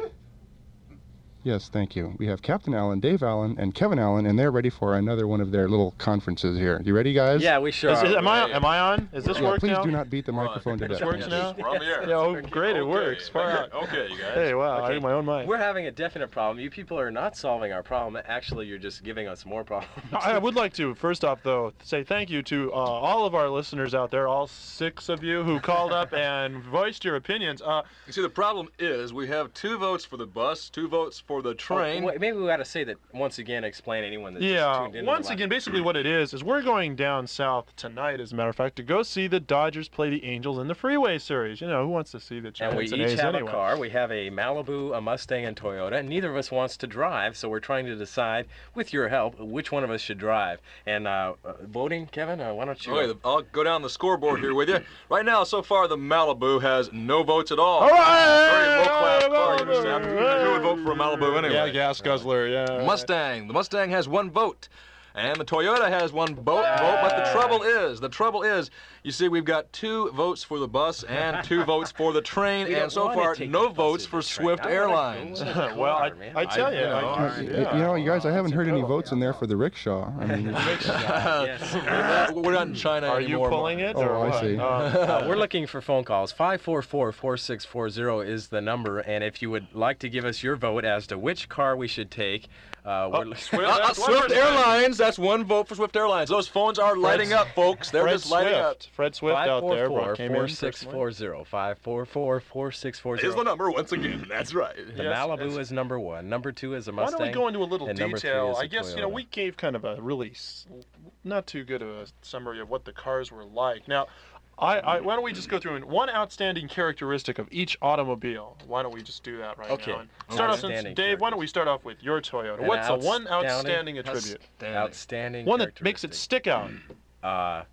E: Yes, thank you. We have Captain Allen, Dave Allen, and Kevin Allen, and they're ready for another one of their little conferences here. You ready, guys?
J: Yeah, we sure
M: Is,
J: are.
M: is, am I am I on? Is this
E: Yeah,
M: work
E: please
M: now?
E: do not beat the microphone to
M: This
E: death.
M: works now?
G: We're on the air.
M: Yeah, oh, great, it
G: Okay.
M: works. Far out.
G: Okay, you guys.
M: Hey, wow, I
J: Okay.
M: have my own mic.
J: We're having a definite problem. You people are not solving our problem. Actually, you're just giving us more problems.
M: I would like to, first off, though, say thank you to uh, all of our listeners out there, all six of you who called up and voiced your opinions. Uh,
G: You see, the problem is we have two votes for the bus, two votes for for the train.
J: Oh, wait, maybe we ought to say that once again, explain anyone that's just
B: Yeah,
J: tuned in.
B: once again, basically what it is, is we're going down south tonight, as a matter of fact, to go see the Dodgers play the Angels in the Freeway Series. You know, who wants to see the
J: And we
B: Giants
J: each
B: A's
J: have
B: anyway?
J: a car. We have a Malibu, a Mustang, and Toyota. And neither of us wants to drive, so we're trying to decide, with your help, which one of us should drive. And uh, uh, voting, Kevin, uh, why don't you...
G: Okay, I'll go down the scoreboard here with you. Right now, so far, the Malibu has no votes at all.
B: All right!
G: Very low-class car, you understand? Who would vote for a Malibu anyway?
B: Yeah, gas guzzler, yeah.
G: Mustang. The Mustang has one vote. And the Toyota has one vote, vote, but the trouble is, the trouble is, you see, we've got two votes for the bus and two votes for the train,
J: We
G: and
J: don't
G: so
J: wanna
G: far,
J: take
G: no
J: the
G: votes
J: bus
G: for
J: in the train.
G: Swift
J: I wanna go
G: Airlines.
J: in the car,
B: Well, I,
J: man.
B: I tell
G: I-
B: you,
G: you know,
B: I,
E: You, you know, you guys, I haven't heard any votes in there for the rickshaw. I mean,
J: Yes.
G: We're not in China
B: are you
G: anymore.
B: pulling it?
E: Oh,
B: or
E: I
B: what?
E: see.
B: Uh,
J: Uh, we're looking for phone calls. five four four, four six four zero is the number, and if you would like to give us your vote as to which car we should take, uh, we're
B: Oh, Swift,
G: Uh, uh,
B: that's one
G: Swift
B: person.
G: Airlines, that's one vote for Swift Airlines. Those phones are lighting up, folks. They're
B: Fred
G: just lighting up.
B: Swift. Fred Swift out there brought- came in
J: four six four zero. five four four, four six four zero.
G: Is the number once again. That's right.
J: The
B: Yes,
J: Malibu
B: yes.
J: is number one. Number two is a
B: Why
J: Mustang.
B: don't we go into a little
J: and number three
B: detail?
J: is a
B: I guess, you know,
J: Toyota.
B: we gave kind of a really s- not too good of a summary of what the cars were like. Now, I, I why don't we just go through and one outstanding characteristic of each automobile? Why don't we just do that right
J: Okay.
B: now? And start off, since,
J: Outstanding
B: Dave, why don't we start off with your Toyota?
J: An
B: What's the one
J: outstanding-
B: outstanding attribute?
J: Outstanding.
B: One that makes it stick out.
J: Uh,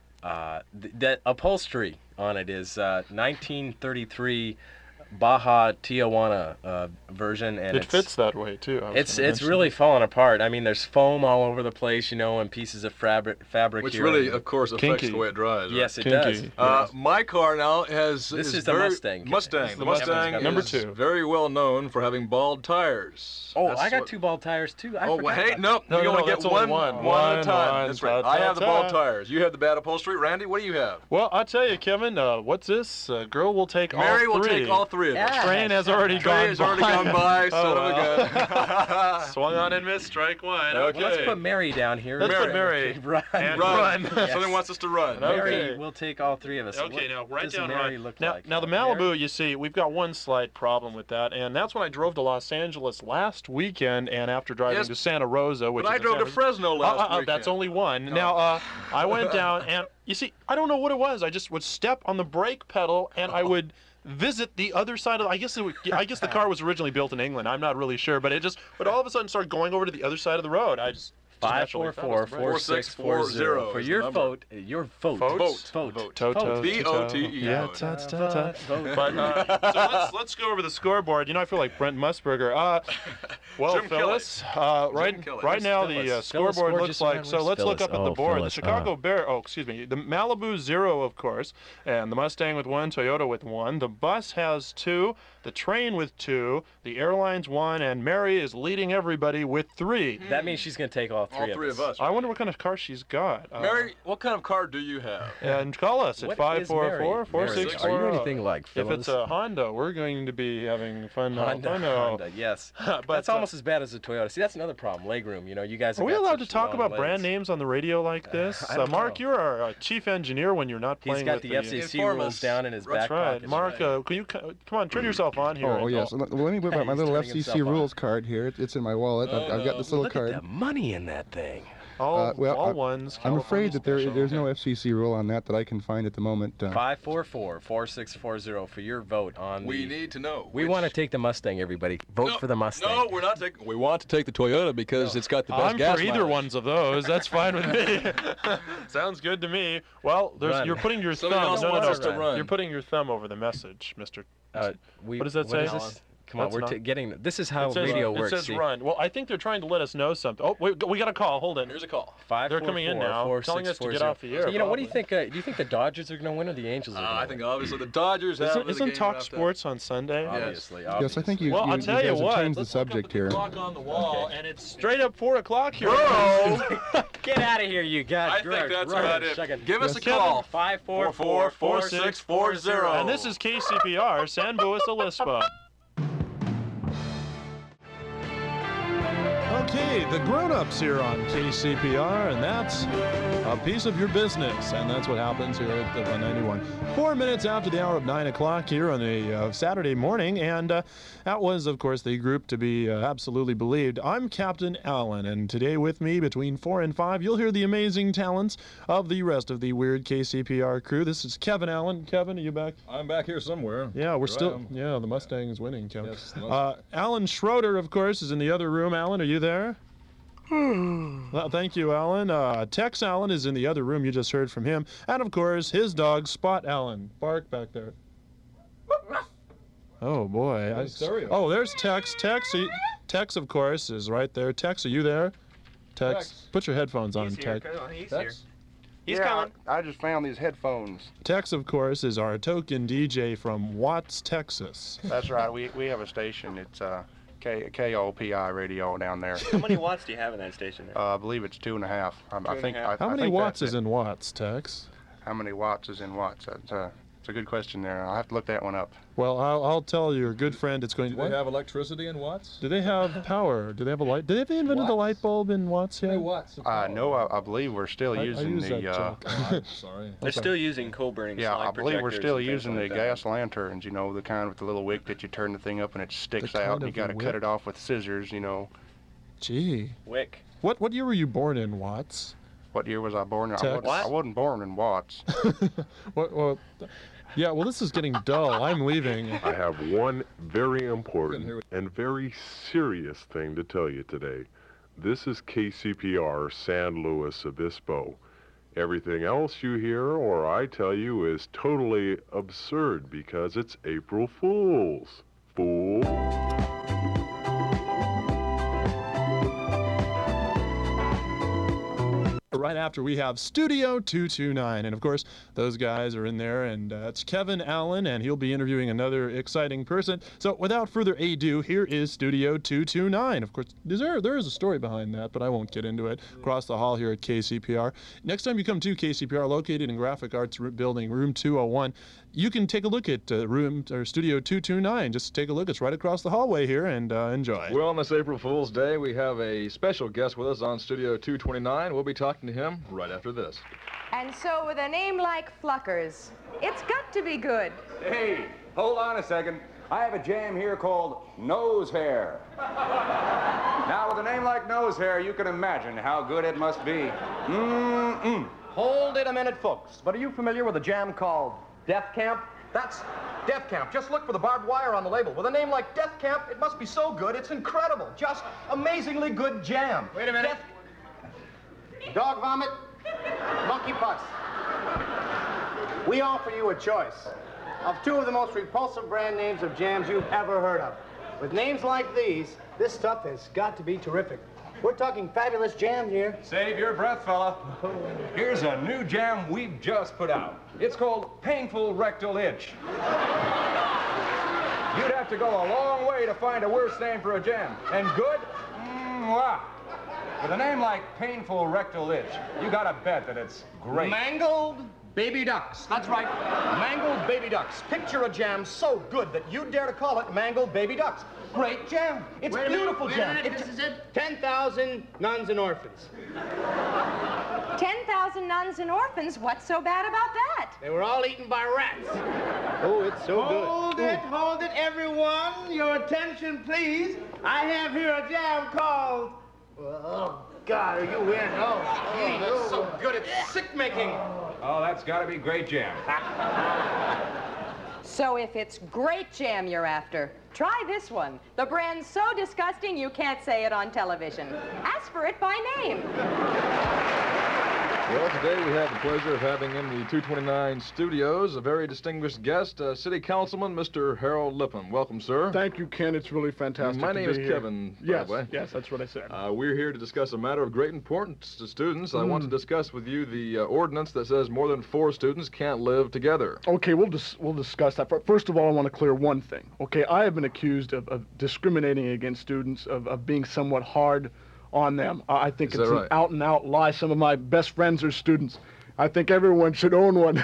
J: uh, th- that upholstery on it is uh, nineteen thirty-three Baja Tijuana uh, version, and
B: It
J: it's,
B: fits that way too. I was
J: It's
B: gonna
J: it's
B: mention.
J: really falling apart. I mean, there's foam all over the place, you know, and pieces of fabric fabric
G: Which
J: here.
G: really,
J: and-
G: of course, affects
B: Kinky.
G: the way it drives. Right?
J: Yes, it
B: Kinky.
J: does.
G: Uh, my car now has
J: This
G: is,
J: is the
G: very,
J: Mustang. This
G: Mustang.
J: is
G: The
J: the
G: Mustang
J: Mustang.
B: Number
G: is
B: two.
G: very well known for having bald tires.
J: Oh,
G: That's
J: I got
G: what-
J: two ball tires too. I
G: Oh,
J: forgot
G: well, hey,
J: about
G: no,
B: No,
G: you
B: no,
G: only
B: no,
G: get
B: that's only
G: one,
B: one.
G: one at a
B: One,
G: time.
B: one,
G: That's right.
B: ta,
G: I
B: ta,
G: have the bald
B: ta.
G: tires. You have the bad upholstery. Randy, what do you have?
B: Well, I'll tell you, Kevin. Uh, what's this? Uh, girl will take
G: Mary
B: all
G: will
B: three.
G: take all three of us.
J: Yeah.
B: Train has already
G: Train
B: gone
G: has
B: by.
G: already gone by, son
B: Oh,
G: of a
B: well.
G: gun.
B: Swung on and missed, strike one.
G: Okay.
J: Let's put Mary down here.
B: Let's put
G: Mary.
B: Mary.
J: Run.
B: And
G: Run.
B: run.
J: Yes.
G: Somebody wants us to run.
B: Okay.
J: Mary will take all three of us.
B: Okay,
J: What
B: now write
J: does
B: down
J: Mary
B: right.
J: look
B: Now,
J: like?
B: now the
J: Mary?
B: Malibu, you see, we've got one slight problem with that, and that's when I drove to Los Angeles last weekend, and after driving
G: Yes,
B: to Santa Rosa, which
G: But
B: is
G: I
B: in
G: drove
B: San
G: to
B: Francisco-
G: Fresno
B: Uh,
G: last
B: uh, uh,
G: weekend.
B: that's only one. Now, uh, I went down, and you see, I don't know what it was. I just would step on the brake pedal, and I would visit the other side of. I guess it would, I guess the car was originally built in England. I'm not really sure, but it just would all of a sudden start going over to the other side of the road. I just. just
J: Five
B: naturally
J: four
B: thought it
J: four
B: was the brake.
J: four six four zero for
G: is the
J: your
G: number.
J: vote. Your vote.
B: Votes?
J: Vote.
G: Vote.
B: Toto,
G: V O T E.
B: Yeah,
G: vote.
B: ta ta ta.
J: Vote.
B: But uh, so let's let's go over the scoreboard. You know, I feel like Brent Musburger. Uh, well,
G: Jim
B: Phyllis, uh, right
G: Kelly.
B: right
G: Who's
B: now
J: Phyllis?
B: the uh,
J: Phyllis
B: scoreboard
J: scored
B: looks
J: just
B: like.
J: fine.
B: So
J: Where's
B: let's look
J: Phyllis?
B: up at the
J: Oh,
B: board.
J: Phyllis,
B: The Chicago
J: uh.
B: Bear. Oh, excuse me. The Malibu zero, of course, and the Mustang with one, Toyota with one. The bus has two. The train with two. The airlines one, and Mary is leading everybody with three.
J: That means she's going to take all three,
G: All three
J: of
G: of
J: us.
G: us.
B: I wonder what kind of car she's got. Uh,
G: Mary, what kind of car do you have?
B: And call us at
J: What
B: five
J: is
B: four
J: Mary?
B: four, four
J: Mary,
B: six
J: Are you
B: four.
J: anything like
B: If
J: Phyllis?
B: it's a Honda, we're going to be having fun. uh,
J: Honda,
B: fun, uh,
J: Honda, yes.
B: but,
J: That's
B: uh,
J: almost as bad as a Toyota. See, that's another problem. Legroom. You know, you guys.
B: Are
J: have
B: we
J: got
B: allowed to
J: such
B: talk
J: long
B: about
J: legs.
B: brand names on the radio like this?
J: I
B: Uh,
J: don't
B: Mark,
J: know.
B: you're our uh, chief engineer when you're not
J: He's
B: playing
J: got
B: with
J: the
B: the
J: F C C
G: Inform
J: rules
G: us.
J: down in his
B: That's
J: back
B: right.
J: pocket.
B: Mark, uh, can you co- come on, turn yourself on here.
E: Oh,
B: and-
E: yes. Let let me whip out my
J: He's
E: little
J: turning
E: F C C
J: himself on.
E: rules card here. It- It's in my wallet. I've, I've got this little
J: Look
E: card.
J: at the money in that thing.
B: All,
E: Uh, well,
B: all
E: I-
B: ones.
E: I'm
B: California
E: afraid that there
B: special.
E: there's no F C C rule on that that I can find at the moment. Uh,
J: Five four four four six four zero for your vote on
G: We
J: the.
G: need to know.
J: We
G: which-
J: want to take the Mustang. Everybody, vote
G: No,
J: for the Mustang.
G: No, we're not taking. We want to take the Toyota because it's got the best
B: I'm
G: gas
B: for either
G: mileage.
B: ones of those. That's fine with me. Sounds good to me. Well, there's,
J: Run.
B: you're putting your
G: Somebody
B: thumb.
G: else
B: No, no,
G: wants
B: no.
G: us to run.
B: You're putting your thumb over the message, Mister
J: Uh, we,
B: What does that say?
J: is this? Come on,
B: That's
J: we're
B: not-
J: t- getting. This is how
B: It says,
J: radio
B: it
J: works.
B: says
J: see?
B: run. Well, I think they're trying to let us know something. Oh, wait, we got a call. Hold on.
G: Here's a call.
J: Five,
B: They're
J: four,
B: coming in
J: four,
B: now,
J: four,
B: telling
J: six,
B: us to
J: four,
B: get
J: zero.
B: off the air,
J: So, you know, what do you
B: probably.
J: think? Uh, do you think the Dodgers are going to win or the Angels are
G: Uh,
J: going to
G: I
J: win?
G: think obviously the Dodgers have.
B: Isn't,
G: the
B: isn't
G: game
B: Talk
G: wrapped up.
B: Sports on Sunday?
J: Obviously,
E: yes, I think
J: obviously.
E: you,
B: Well,
E: you,
B: I'll
E: you
B: tell
E: guys
B: you
E: have
B: what.
E: changed the
B: Let's look up
E: subject
B: at the
E: here.
B: clock on the wall, and it's straight up four o'clock here.
J: Get out of here, you guys.
G: I think that's about it. Give us a
B: Kevin,
G: call.
J: Five
G: Four four four six four zero.
B: And this is K C P R, San Luis Obispo.
P: A Okay, the grown-ups here on K C P R, and that's a piece of your business, and that's what happens here at the one ninety-one. Four minutes after the hour of nine o'clock here on a uh, Saturday morning, and uh, that was, of course, the group to be uh, absolutely believed. I'm Captain Allen, and today with me between four and five, you'll hear the amazing talents of the rest of the weird K C P R crew. This is Kevin Allen. Kevin, are you back?
G: I'm back here somewhere.
P: Yeah, we're
G: Here
P: still. Yeah, the Mustang is winning, Kevin.
G: Yes, the
P: uh, Alan Schroeder, of course, is in the other room. Alan, are you there? Well, thank you, Alan. Uh, Tex Allen is in the other room. You just heard from him. And, of course, his dog, Spot Allen. Bark back there. Oh, boy. I,
G: stereo.
P: oh, there's Tex. Tex, he, Tex, of course, is right there. Tex, are you there? Tex,
G: Tex.
P: Put your headphones on,
F: He's here.
P: Tex.
F: He's
G: Tex?
F: here. He's
E: yeah,
F: coming.
E: I, I just found these headphones.
P: Tex, of course, is our token D J from Watts, Texas.
E: That's right. We we have a station. It's uh, K K O P I radio down there.
F: How many watts do you have in that station there?
E: Uh, I believe it's two and a half. I,
F: Two
E: I
F: and
E: think.
F: a half.
E: I,
P: How
E: I
P: many
E: think
P: watts
E: that's
P: is
E: it.
P: in watts, Tex?
E: How many watts is in watts? That's uh, it's a good question there. I'll have to look that one up.
P: Well, I'll, I'll tell your good friend it's going
G: Do
P: to...
G: they have electricity in watts?
P: Do they have power? Do they have a light? Did they invent the light bulb in watts
G: How
P: yet?
G: many watts? of
E: Uh,
G: power?
E: no, I, I believe we're still
P: I- I
E: using
P: use that
E: the. Uh,
P: joke.
G: Oh, I'm sorry.
F: They're
P: Okay.
F: still using coal-burning
E: yeah,
F: slide
E: I believe we're
F: projectors
E: still
F: and things
E: using
F: like
E: the
F: that.
E: gas lanterns. You know, the kind with the little wick that you turn the thing up and it sticks
P: kind
E: out. And you
P: of
E: got to
P: wick?
E: cut it off with scissors. You know.
P: Gee.
F: Wick.
P: What what year were you born in, Watts?
E: What year was I born? I
P: Tex.
E: wasn't, I
F: What?
E: wasn't born in Watts.
P: What, well, yeah, well, this is getting dull. I'm leaving.
I: I have one very important and very serious thing to tell you today. This is K C P R San Luis Obispo. Everything else you hear or I tell you is totally absurd because it's April Fool's. Fool.
P: Right after we have Studio two two nine, and of course those guys are in there, and uh, it's Kevin Allen, and he'll be interviewing another exciting person. So without further ado, here is Studio two two nine. Of course, there there is a story behind that, but I won't get into it. Across the hall here at K C P R. Next time you come to K C P R, located in Graphic Arts Building, room two oh one, you can take a look at uh, room or Studio two two nine. Just take a look; it's right across the hallway here, and uh, enjoy.
G: Well, on this April Fool's Day, we have a special guest with us on Studio two twenty-nine. We'll be talking to him right after this.
Q: And so with a name like Fluckers, it's got to be good.
R: Hey, hold on a second. I have a jam here called Nose Hair. Now, with a name like Nose Hair, you can imagine how good it must be. Mm-mm.
S: Hold it a minute, folks. But are you familiar with a jam called Death Camp? That's Death Camp. Just look for the barbed wire on the label. With a name like Death Camp, it must be so good, it's incredible. Just amazingly good jam.
R: Wait a minute.
S: Death...
R: Dog vomit, monkey pus. We offer you a choice of two of the most repulsive brand names of jams you've ever heard of. With names like these, this stuff has got to be terrific. We're talking fabulous jam here.
S: Save your breath, fella. Here's a new jam we've just put out. It's called Painful Rectal Itch. You'd have to go a long way to find a worse name for a jam. And good? Mwah. With a name like Painful Rectal Itch, you gotta bet that it's great.
R: Mangled baby ducks.
S: That's right. Mangled Baby Ducks. Picture a jam so good that you'd dare to call it Mangled Baby Ducks. Great jam. It's
R: Wait a minute,
S: beautiful
R: wait a
S: jam.
R: minute,
S: It's-
R: this is it. ten thousand nuns and orphans.
Q: ten thousand nuns and orphans, what's so bad about that?
R: They were all eaten by rats. Oh, it's so good.
T: Hold it, hold it, everyone. Your attention, please. I have here a jam called...
R: Oh, God, are you in? Oh,
S: Oh, that's so good, it's sick-making. Oh, that's gotta be great jam.
Q: So if it's great jam you're after, try this one. The brand's so disgusting you can't say it on television. Ask for it by name.
G: Well, today we have the pleasure of having in the two twenty-nine studios a very distinguished guest, uh, City Councilman Mister Harold Lippman. Welcome, sir.
H: Thank you, Ken. It's really fantastic.
G: My
H: to
G: name
H: be
G: is
H: here.
G: Kevin, by
H: Yes,
G: the way.
H: yes, that's what I said.
G: Uh, we're here to discuss a matter of great importance to students. I want to
H: Mm.
G: discuss with you the uh, ordinance that says more than four students can't live together.
H: Okay, we'll dis- we'll discuss that. But first of all, I want to clear one thing. Okay, I have been accused of, of discriminating against students, of, of being somewhat hard on them. Uh, I think
G: Is
H: it's
G: that
H: an
G: right?
H: out and out lie. Some of my best friends are students. I think everyone should own one.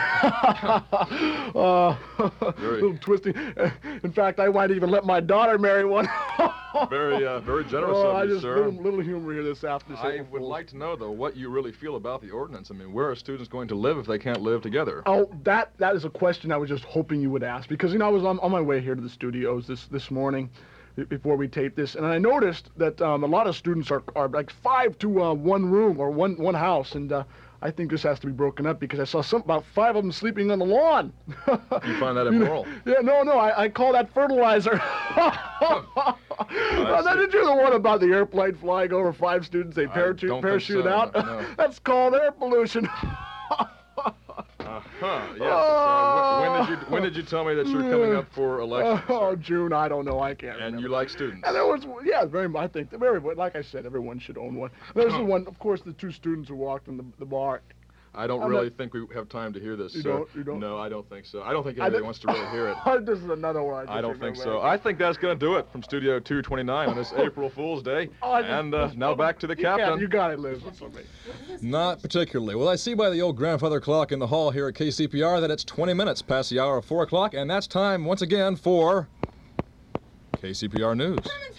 H: uh, a little twisty. In fact, I might even let my daughter marry one.
G: Very, uh, very generous
H: oh,
G: of
H: I
G: you,
H: just
G: sir.
H: Little, little humor here this afternoon.
G: I would like to know, though, what you really feel about the ordinance. I mean, where are students going to live if they can't live together?
H: Oh, that that is a question I was just hoping you would ask, because, you know, I was on, on my way here to the studios this, this morning b- before we taped this, and I noticed that um, a lot of students are, are like five to uh, one room or one, one house, and uh, I think this has to be broken up because I saw some about five of them sleeping on the lawn.
G: You find that
H: You know,
G: immoral?
H: yeah, no, no, I, I call that fertilizer. uh, then did you the one about the airplane flying over five students, they parachute,
G: don't think
H: parachuted
G: so,
H: out?
G: no.
H: That's called air pollution.
G: Uh-huh, yes. Uh, when, when, did you, when did you tell me that you're coming up for election?
H: Oh, June, I don't know, I can't
G: And
H: remember.
G: you like students?
H: And there was, yeah, very. I think very. Like I said, everyone should own one. There's the one, of course, the two students who walked in the, the bar.
G: I don't
H: I'm
G: really
H: not-
G: think we have time to hear this,
H: You
G: sir.
H: don't- you don't?
G: No, I don't think so. I don't think
H: I
G: anybody
H: don't-
G: wants to really hear it.
H: This is another one.
G: I don't
H: just
G: think
H: remember.
G: so. I think that's going to do it from Studio two twenty-nine on this April Fool's Day.
H: Oh, I just-
G: and uh, now back to the
H: You got-
G: captain.
H: You got it, Liz. What's up, mate?
G: Not particularly. Well, I see by the old grandfather clock in the hall here at K C P R that it's twenty minutes past the hour of four o'clock, and that's time once again for K C P R News.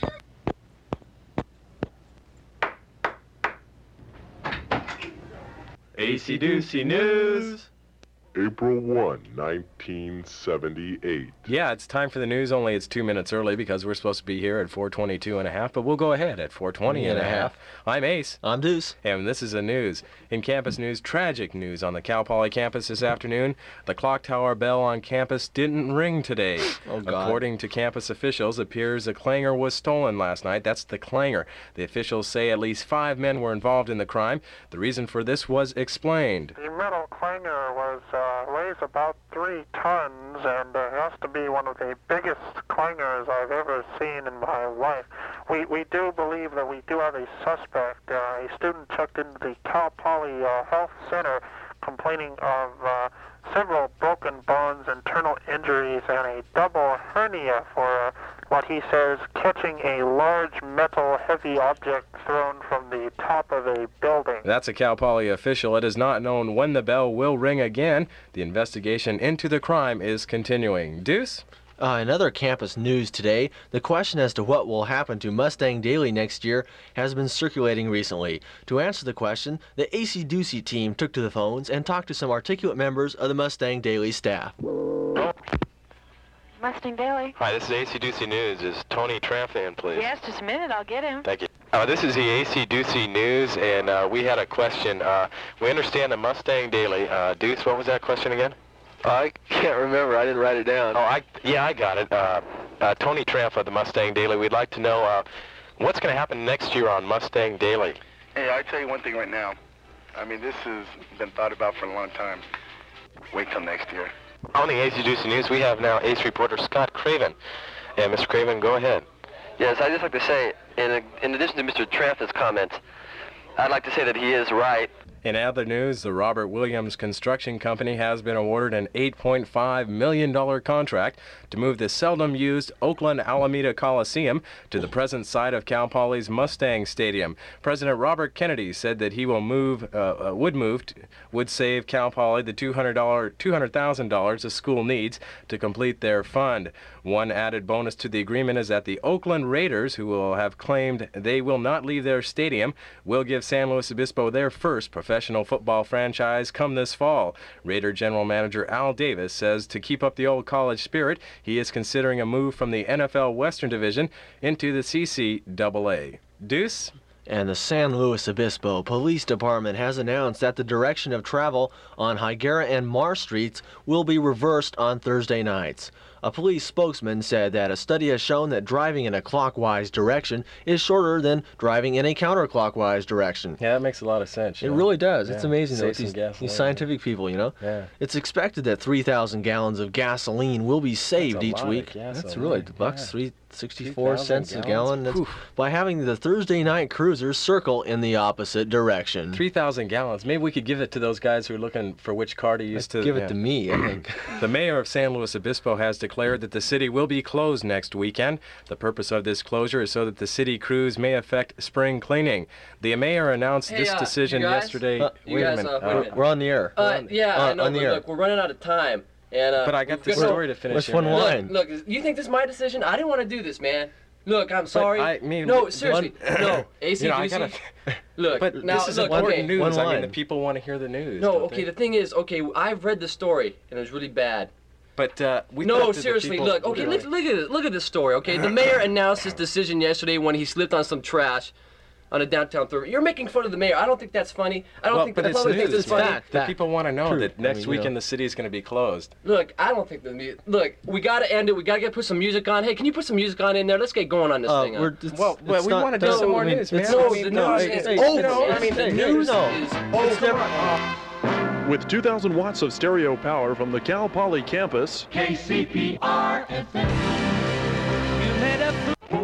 J: A-C-Doocy News.
I: April first, nineteen seventy-eight.
J: Yeah, it's time for the news, only it's two minutes early because we're supposed to be here at four twenty-two and a half, but we'll go ahead at four twenty and a half. I'm Ace.
C: I'm Deuce.
J: And this is the news. In campus news, tragic news on the Cal Poly campus this afternoon. The clock tower bell on campus didn't ring today.
C: Oh, God.
J: According to campus officials, it appears a clanger was stolen last night. That's the clanger. The officials say at least five men were involved in the crime. The reason for this was explained.
N: The metal clanger was uh, weighs about three tons, and uh, has to be one of the biggest clangers I've ever seen in my life. We we do believe that we do have a suspect, uh, a student checked into the Cal Poly uh, Health Center, complaining of uh, several broken bones, internal injuries, and a double hernia for uh, what he says catching a large metal heavy object thrown from the top of a building.
J: That's a Cal Poly official. It is not known when the bell will ring again. The investigation into the crime is continuing. Deuce?
C: Uh, in other campus news today, the question as to what will happen to Mustang Daily next year has been circulating recently. To answer the question, the A C Doocy team took to the phones and talked to some articulate members of the Mustang Daily staff.
U: Mustang Daily.
V: Hi, this is A C Doocy News. Is Tony Tramp in, please?
U: Yes, just a minute. I'll get him.
V: Thank you. Uh, this is the A C Doocy News, and uh, we had a question. Uh, we understand the Mustang Daily. Uh, Deuce, what was that question again? I can't remember. I didn't write it down. Oh, I yeah, I got it. Uh, uh, Tony Tramp of the Mustang Daily. We'd like to know uh, what's going to happen next year on Mustang Daily.
W: Hey, I'll tell you one thing right now. I mean, this has been thought about for a long time. Wait till next year.
V: On the A C Doocy News, we have now Ace reporter Scott Craven. And Mister Craven, go ahead.
X: Yes, I'd just like to say, in, in addition to Mister Tramp's comments, I'd like to say that he is right.
J: In other news, the Robert Williams Construction Company has been awarded an eight point five million dollars contract to move the seldom-used Oakland Alameda Coliseum to the present site of Cal Poly's Mustang Stadium. President Robert Kennedy said that he will move, uh, uh, would move, to, would save Cal Poly the two hundred thousand dollars the school needs to complete their fund. One added bonus to the agreement is that the Oakland Raiders, who will have claimed they will not leave their stadium, will give San Luis Obispo their first professional football franchise come this fall. Raider General Manager Al Davis says to keep up the old college spirit, he is considering a move from the N F L Western Division into the C C double A. Deuce?
C: And the San Luis Obispo Police Department has announced that the direction of travel on Higuera and Mar Streets will be reversed on Thursday nights. A police spokesman said that a study has shown that driving in a clockwise direction is shorter than driving in a counterclockwise direction.
J: Yeah, that makes a lot of sense.
C: It
J: yeah.
C: really does.
J: Yeah.
C: It's amazing though,
J: Save some
C: these,
J: gasoline,
C: these scientific people, you know.
J: Yeah.
C: It's expected that three thousand gallons of gasoline will be saved
J: That's a
C: each
J: lot of
C: week.
J: gasoline.
C: That's really bucks
J: Yeah.
C: three sixty-four cents a
J: gallons.
C: gallon. That's
J: Poof.
C: by having the Thursday night cruisers circle in the opposite direction.
J: three thousand gallons. Maybe we could give it to those guys who are looking for which car to use
C: Let's
J: to...
C: give it
J: yeah.
C: to me, I think.
J: The mayor of San Luis Obispo has declared that the city will be closed next weekend. The purpose of this closure is so that the city crews may affect spring cleaning. The mayor announced
Y: Hey,
J: this
Y: uh,
J: decision
Y: you guys?
J: yesterday.
Y: Uh, you
J: wait
Y: guys,
J: a minute.
Y: uh, wait a minute.
C: We're on the air.
Y: Uh, yeah,
C: Uh,
Y: I know,
C: on the
Y: but
C: air.
Y: look, we're running out of time. And, uh,
J: But I got
Y: we've
J: the story to finish
C: What's
J: here,
C: one
J: man.
C: line?
Y: Look, look, you think this is my decision? I didn't want to do this, man.
A: Look, I'm sorry.
J: I mean,
A: no,
J: one-
A: seriously, no. A C
J: You know, I
A: D C.
J: gotta-
A: Look,
J: But
A: now,
J: this is
A: look,
J: important
A: okay.
J: news. I mean, the people want to hear the news.
A: No,
J: don't
A: okay.
J: they?
A: The thing is, okay, I've read the story and it was really bad.
J: But uh, we put
A: no,
J: up to the
A: seriously,
J: people-
A: look. Okay,
J: really.
A: look, look at this. Look at this story. Okay, the mayor announced his decision yesterday when he slipped on some trash on a downtown thoroughfare. You're making fun of the mayor. I don't think that's funny. I don't
J: well,
A: think
J: but
A: the
J: it's
A: public
J: news.
A: thinks it's funny.
J: Fact. The people want to know
A: True.
J: that
A: I
J: next
A: mean, you
J: weekend
A: know.
J: the city is going to be closed.
A: Look, I don't think the look. We gotta end it. We gotta get put some music on. Hey, can you put some music on in there? Let's get going on this
J: Uh,
A: thing.
J: we're-
A: huh?
J: it's- Well, well, it's we not wanna do
A: no,
J: some more
A: I mean,
J: news, man.
A: No,
J: I mean,
A: the
J: no,
A: news
J: hey,
A: is
J: hey,
A: over.
J: no,
A: I mean, the
J: hey,
A: news
J: no.
A: is
J: It's
A: over.
J: never-
D: With two thousand watts of stereo power from the Cal Poly campus,
K: K C P R F M. You made a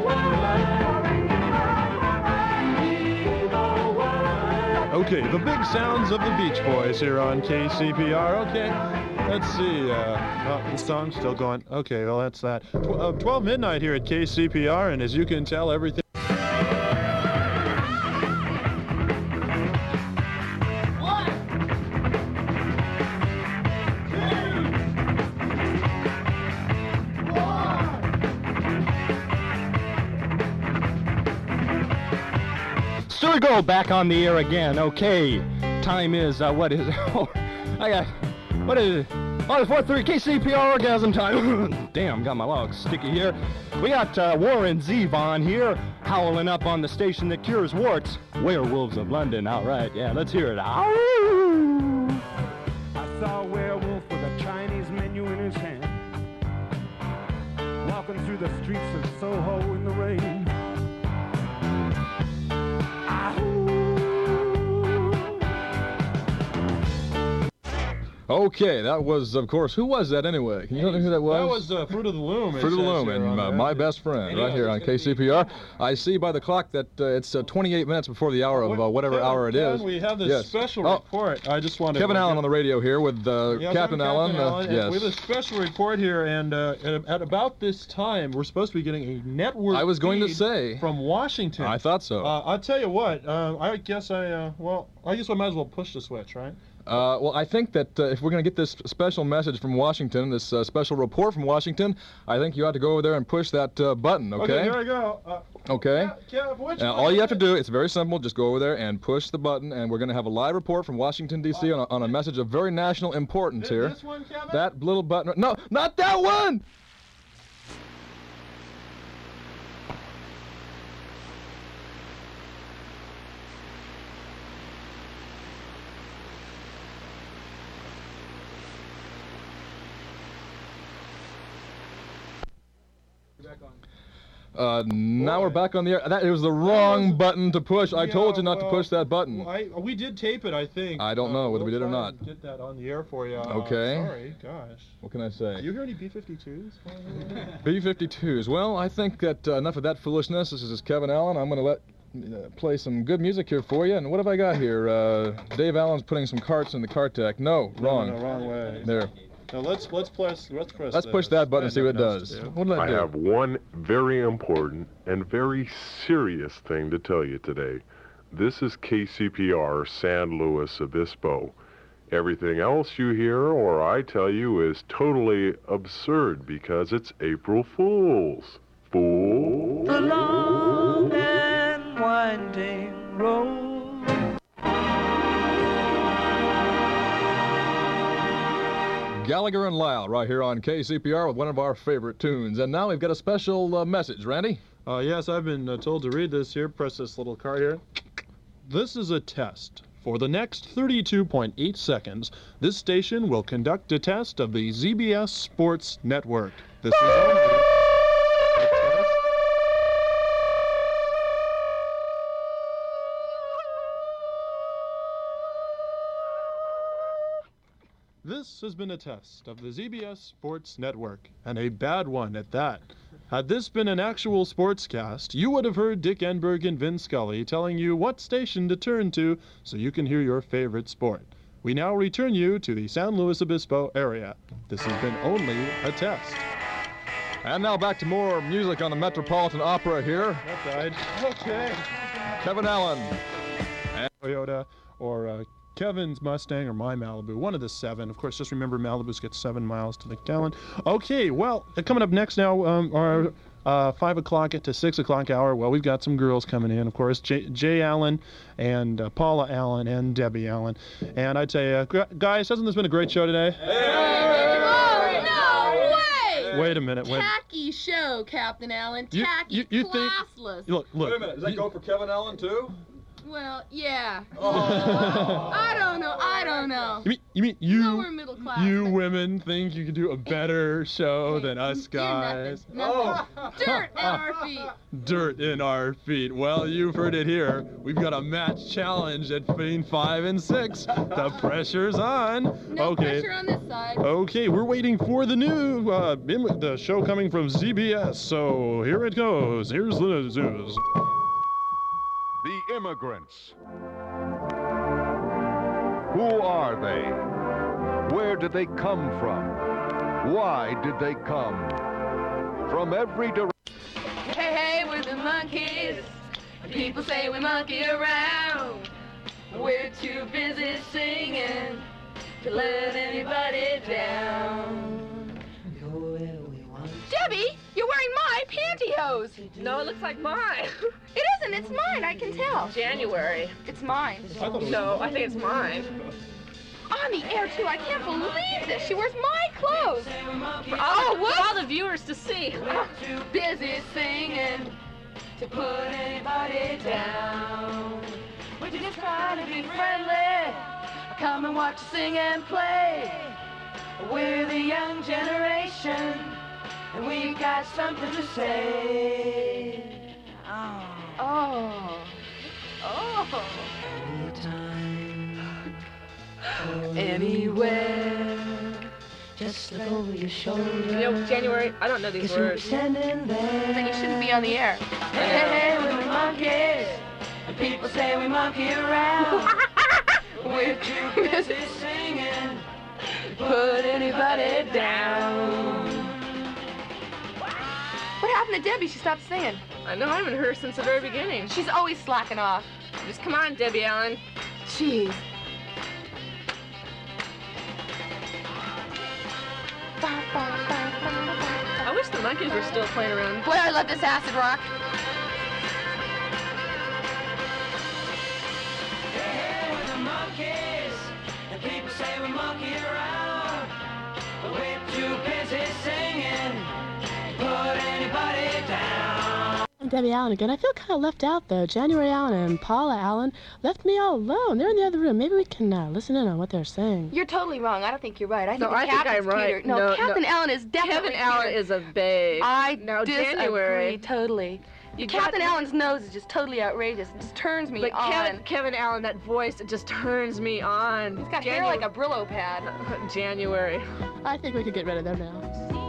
P: Okay, the big sounds of the Beach Boys here on K C P R. Okay, let's see. Uh, oh, the song's still going. Okay, well, that's that. Tw- uh, twelve midnight here at K C P R, and as you can tell, everything.
L: Stuart Gold back on the air again. Okay, time is uh, what is it? Oh, I got what is it? Oh, it's four three K C P R orgasm time. Damn, got my logs sticky here. We got uh, Warren Zevon here, howling up on the station that cures warts. Werewolves of London. All right, yeah, let's hear it. Ow!
K: I saw a werewolf with a Chinese menu in his hand, walking through the streets of Soho in the rain.
G: Okay, that was, of course, who was that anyway? Can you know who that was?
P: That was uh, Fruit of the Loom. it
G: Fruit of the
P: says
G: Loom,
P: here
G: and
P: on
G: uh,
P: there.
G: my best friend, right here on K C P R. I see by the clock that uh, it's uh, twenty-eight minutes before the hour of uh, whatever
P: Kevin,
G: hour it
P: Kevin,
G: is.
P: we have this
G: Yes.
P: special
G: Oh,
P: report. I just wanted
G: Kevin
P: to
G: Allen on the radio here with uh,
P: Yes,
G: Captain
P: I'm
G: Allen.
P: Captain
G: uh,
P: Allen, and
G: yes.
P: we have a special report here, and uh, at, at about this time, we're supposed to be getting a network.
G: I was going to
P: feed
G: say.
P: from Washington.
G: I thought so.
P: Uh, I'll tell you what. Uh, I guess I uh, well, I guess I might as well push the switch, right?
G: Uh, well, I think that uh, if we're going to get this special message from Washington, this uh, special report from Washington, I think you ought to go over there and push that uh, button, okay?
P: Okay, here I go. Uh,
G: Okay.
P: Kev, which
G: Now,
P: one?
G: all you have to do, it's very simple, just go over there and push the button, and we're going to have a live report from Washington, D C on a, on a message of very national importance here.
P: This one, Kevin?
G: That little button. No, not that one! Uh, now we're back on the air. That it was the wrong button to push. I told you not to push that button.
P: I, we did tape it, I think.
G: I don't
P: Uh,
G: know whether we
P: we'll
G: did or
P: try
G: not.
P: and Get that on the air for you. Uh,
G: Okay.
P: Sorry, gosh.
G: What can I say?
P: Do you hear any B fifty-twos?
G: B fifty-twos. Well, I think that uh, enough of that foolishness. This is Kevin Allen. I'm going to let uh, play some good music here for you. And what have I got here? Uh, Dave Allen's putting some carts in the cart deck. No, wrong.
P: No, no, wrong way.
G: There.
P: Now let's let's press let's press.
G: Let's
P: the
G: push that button and see what it
P: stand-up
G: does.
P: notes to do.
G: What did I
I: I
G: do?
I: have one very important and very serious thing to tell you today. This is K C P R San Luis Obispo. Everything else you hear or I tell you is totally absurd because it's April Fool's. Fool?
K: The long and winding road.
G: Gallagher and Lyle right here on K C P R with one of our favorite tunes. And now we've got a special uh, message. Randy?
P: Uh, yes, I've been uh, told to read this here. Press this little card here. This is a test. For the next thirty-two point eight seconds, this station will conduct a test of the Z B S Sports Network. This is only a test. This has been a test of the Z B S Sports Network, and a bad one at that. Had this been an actual sportscast, you would have heard Dick Enberg and Vin Scully telling you what station to turn to so you can hear your favorite sport. We now return you to the San Luis Obispo area. This has been only a test.
G: And now back to more music on the Metropolitan Opera here.
P: That died. Okay.
G: Kevin Allen.
P: And Toyota or uh, Kevin's Mustang or my Malibu, one of the seven. Of course, just remember Malibus get seven miles to the gallon. Okay, well, uh, coming up next now, um, our uh, five o'clock to six o'clock hour, well, we've got some girls coming in, of course, Jay, Jay Allen and uh, Paula Allen and Debbie Allen. And I tell you, uh, guys, hasn't this been a great show today?
B: Oh, no way!
P: Wait a minute. Wait.
B: Tacky show, Captain Allen.
P: You-
B: Tacky,
P: you- you think-
B: classless.
P: Look, look.
G: Wait a minute, does that go for Kevin Allen too?
B: Well, yeah.
P: Oh.
B: I don't know. I don't know.
P: You mean you mean you
B: Lower middle class.
P: you women think you can do a better show than us guys?
B: Nothing. Dirt at our feet.
P: Dirt in our feet. Well, you've heard it here. We've got a match challenge at between five and six. The pressure's on.
B: No
P: okay.
B: pressure on this side.
P: Okay, we're waiting for the new uh, im- the show coming from Z B S. So here it goes. Here's the news.
F: The immigrants. Who are they? Where did they come from? Why did they come? From every direction.
B: Hey, hey, we're the monkeys. People say we monkey around. We're too busy singing to let anybody down. Debbie, you're wearing my pantyhose.
U: No, it looks like mine.
B: It isn't. It's mine. I can tell.
U: January.
B: It's mine.
U: No, I think it's mine.
B: On the air, too. I can't believe this. She wears my clothes.
U: For all, the, for all the viewers to see.
B: Too busy singing to put anybody down. We're just trying to be friendly. Come and watch us sing and play. We're the young generation, and we got something to say. Oh. Oh. Oh. Anytime. Anywhere. Just look over your shoulder.
U: You know, January, I don't know these words.
B: Standing there. Then you shouldn't be on the air. Hey, hey, hey, we're the monkeys. And people say we monkey around. We're too busy singing to put anybody down. What happened to Debbie? She stopped singing.
U: I know, I haven't heard her since the very beginning.
B: She's always slacking off.
U: Just come on, Debbie Allen.
B: Jeez.
U: I wish the monkeys were still playing around.
B: Boy, I love this acid rock.
M: Hey, we're the monkeys, and people say we monkey around. But we're too busy singing, put anybody down.
O: I'm Debbie Allen again. I feel kind of left out, though. January Allen and Paula Allen left me all alone. They're in the other room. Maybe we can uh, listen in on what they're saying.
B: You're totally wrong. I don't think you're right. I think
U: No,
B: the
U: I think
B: captain's
U: I'm right.
B: cuter. No,
U: No,
B: Captain
U: no.
B: Allen is definitely
U: Kevin Allen
B: cuter.
U: is a babe.
B: I
U: Now,
B: disagree
U: January.
B: totally.
U: You
B: Captain
U: got-
B: Allen's nose is just totally outrageous. It just turns me
U: But
B: on.
U: Kevin, Kevin Allen, that voice, it just turns me on.
B: He's got hair like a Brillo pad.
U: January.
O: I think we could get rid of them now.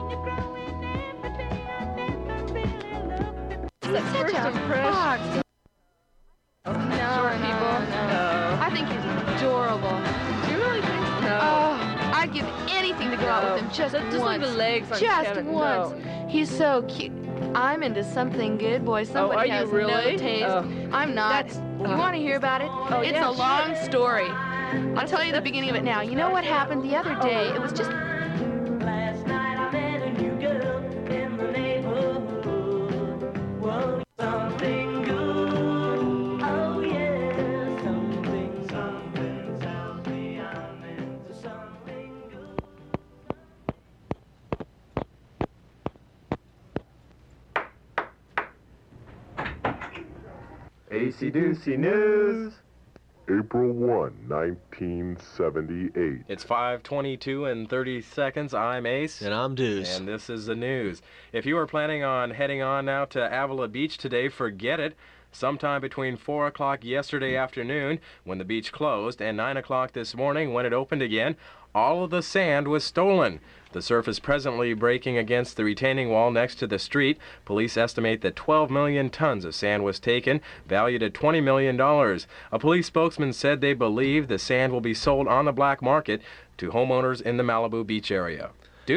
B: That's such a fox. No,
U: Short
B: no,
U: people?
B: no.
U: No.
B: I think he's adorable.
U: Do you really think so? No.
B: Oh, I'd give anything to go out
U: No.
B: with him just
U: Just look
B: once.
U: at the legs on
B: just
U: Kevin.
B: once.
U: No.
B: He's so cute. I'm into something good, boy. Somebody
U: are you
B: has
U: really?
B: no taste.
U: Oh.
B: I'm not.
U: That's-
B: you
U: oh.
B: want to hear about it?
U: Oh,
B: it's
U: yeah,
B: a long
U: sure.
B: story. I'll tell you the beginning of it now. You know what happened the other day? It was just
M: Last night I met a new girl in the neighborhood. Whoa, something good. Oh yeah, something, something tells me I'm into something good.
Y: A C-Doocy News.
I: April first, nineteen seventy-eight.
J: It's five twenty-two and thirty seconds. I'm Ace.
C: And I'm Deuce.
J: And this is the news. If you are planning on heading on now to Avila Beach today, forget it. Sometime between four o'clock yesterday afternoon, when the beach closed, and nine o'clock this morning, when it opened again, all of the sand was stolen. The surf is presently breaking against the retaining wall next to the street. Police estimate that twelve million tons of sand was taken, valued at twenty million dollars. A police spokesman said they believe the sand will be sold on the black market to homeowners in the Malibu Beach area. Deuce?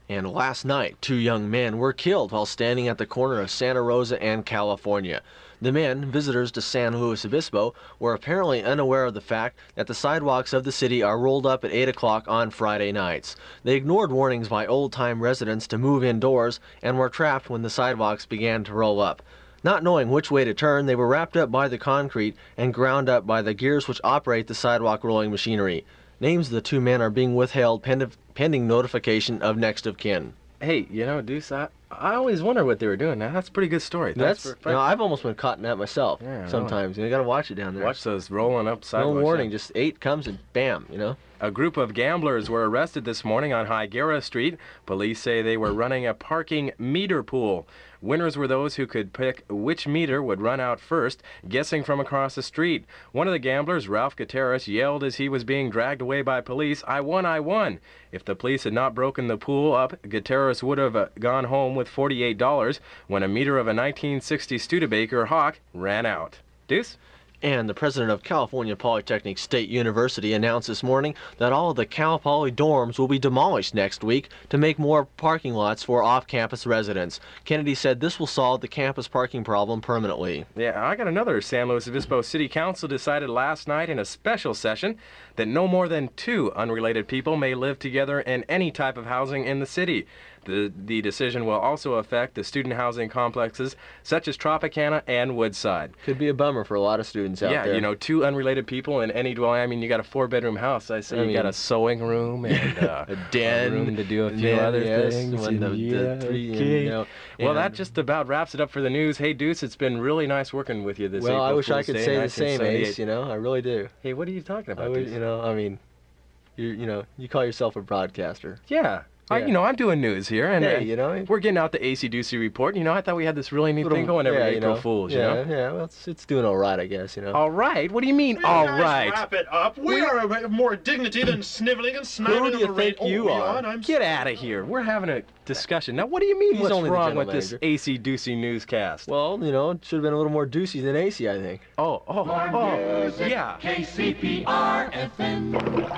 C: And last night, two young men were killed while standing at the corner of Santa Rosa and California. The men, visitors to San Luis Obispo, were apparently unaware of the fact that the sidewalks of the city are rolled up at eight o'clock on Friday nights. They ignored warnings by old-time residents to move indoors and were trapped when the sidewalks began to roll up. Not knowing which way to turn, they were wrapped up by the concrete and ground up by the gears which operate the sidewalk rolling machinery. Names of the two men are being withheld pend- pending notification of next of kin.
J: Hey, you know, Deuce, I, I always wonder what they were doing. Now, that's a pretty good story. Thanks
C: That's,
J: for,
C: you know, I've almost been caught in that myself.
J: Yeah, I know.
C: sometimes. You, know, you got to watch it down there.
J: Watch those rolling up
C: No
J: sidewalks.
C: warning, just eight comes and bam, you know.
J: A group of gamblers were arrested this morning on Higuera Street. Police say they were running a parking meter pool. Winners were those who could pick which meter would run out first, guessing from across the street. One of the gamblers, Ralph Gutierrez, yelled as he was being dragged away by police, "I won, I won." If the police had not broken the pool up, Gutierrez would have uh, gone home with forty-eight dollars when a meter of a nineteen sixty Studebaker Hawk ran out. Deuce?
C: And the president of California Polytechnic State University announced this morning that all of the Cal Poly dorms will be demolished next week to make more parking lots for off-campus residents. Kennedy said this will solve the campus parking problem permanently.
J: Yeah, I got another. San Luis Obispo City Council decided last night in a special session that no more than two unrelated people may live together in any type of housing in the city. The, the decision will also affect the student housing complexes such as Tropicana and Woodside.
C: Could be a bummer for a lot of students out
J: yeah,
C: there.
J: you know, two unrelated people in any dwelling. I mean, you got a four-bedroom house. I say
C: I
J: you
C: mean,
J: got a sewing room and uh,
C: a den,
J: a room to do a few
C: den,
J: other
C: yes,
J: things.
C: one
J: and
C: of the
J: yeah,
C: three, and,
J: okay.
C: you know,
J: well,
C: and-
J: that just about wraps it up for the news. Hey, Deuce, it's been really nice working with you this
C: Well,
J: April
C: I wish I
J: Fool's
C: could
J: Day,
C: say the same,
J: nineteen
C: Ace. You know, I really do.
J: Hey, what are you talking about,
C: I would,
J: Deuce?
C: you know, I mean, you you know, you call yourself a broadcaster.
J: Yeah. I,
C: Yeah.
J: you know, I'm doing news here, and
C: Hey,
J: uh,
C: you know,
J: we're getting out the A C Doocy report. You know, I thought we had this really neat
C: Little-
J: thing going every
C: yeah, you
J: April
C: know,
J: Fool's, you
C: yeah,
J: know?
C: Yeah, well, it's, it's doing all right, I guess, you know.
J: All right? What do you mean, all right?
E: Wrap it up. We, are of more dignity than sniveling and sniding
J: Who do you
E: of a rate.
J: think you
E: oh,
J: are?
E: Leon, I'm
J: Get out of here. We're having a discussion. Now, what do you mean
C: He's
J: what's
C: only the
J: wrong
C: general
J: with this
C: manager.
J: A C Doocy newscast?
C: Well, you know, it should have been a little more doocy than A C, I think.
J: Oh, oh, oh, yeah.
M: K C P R F M.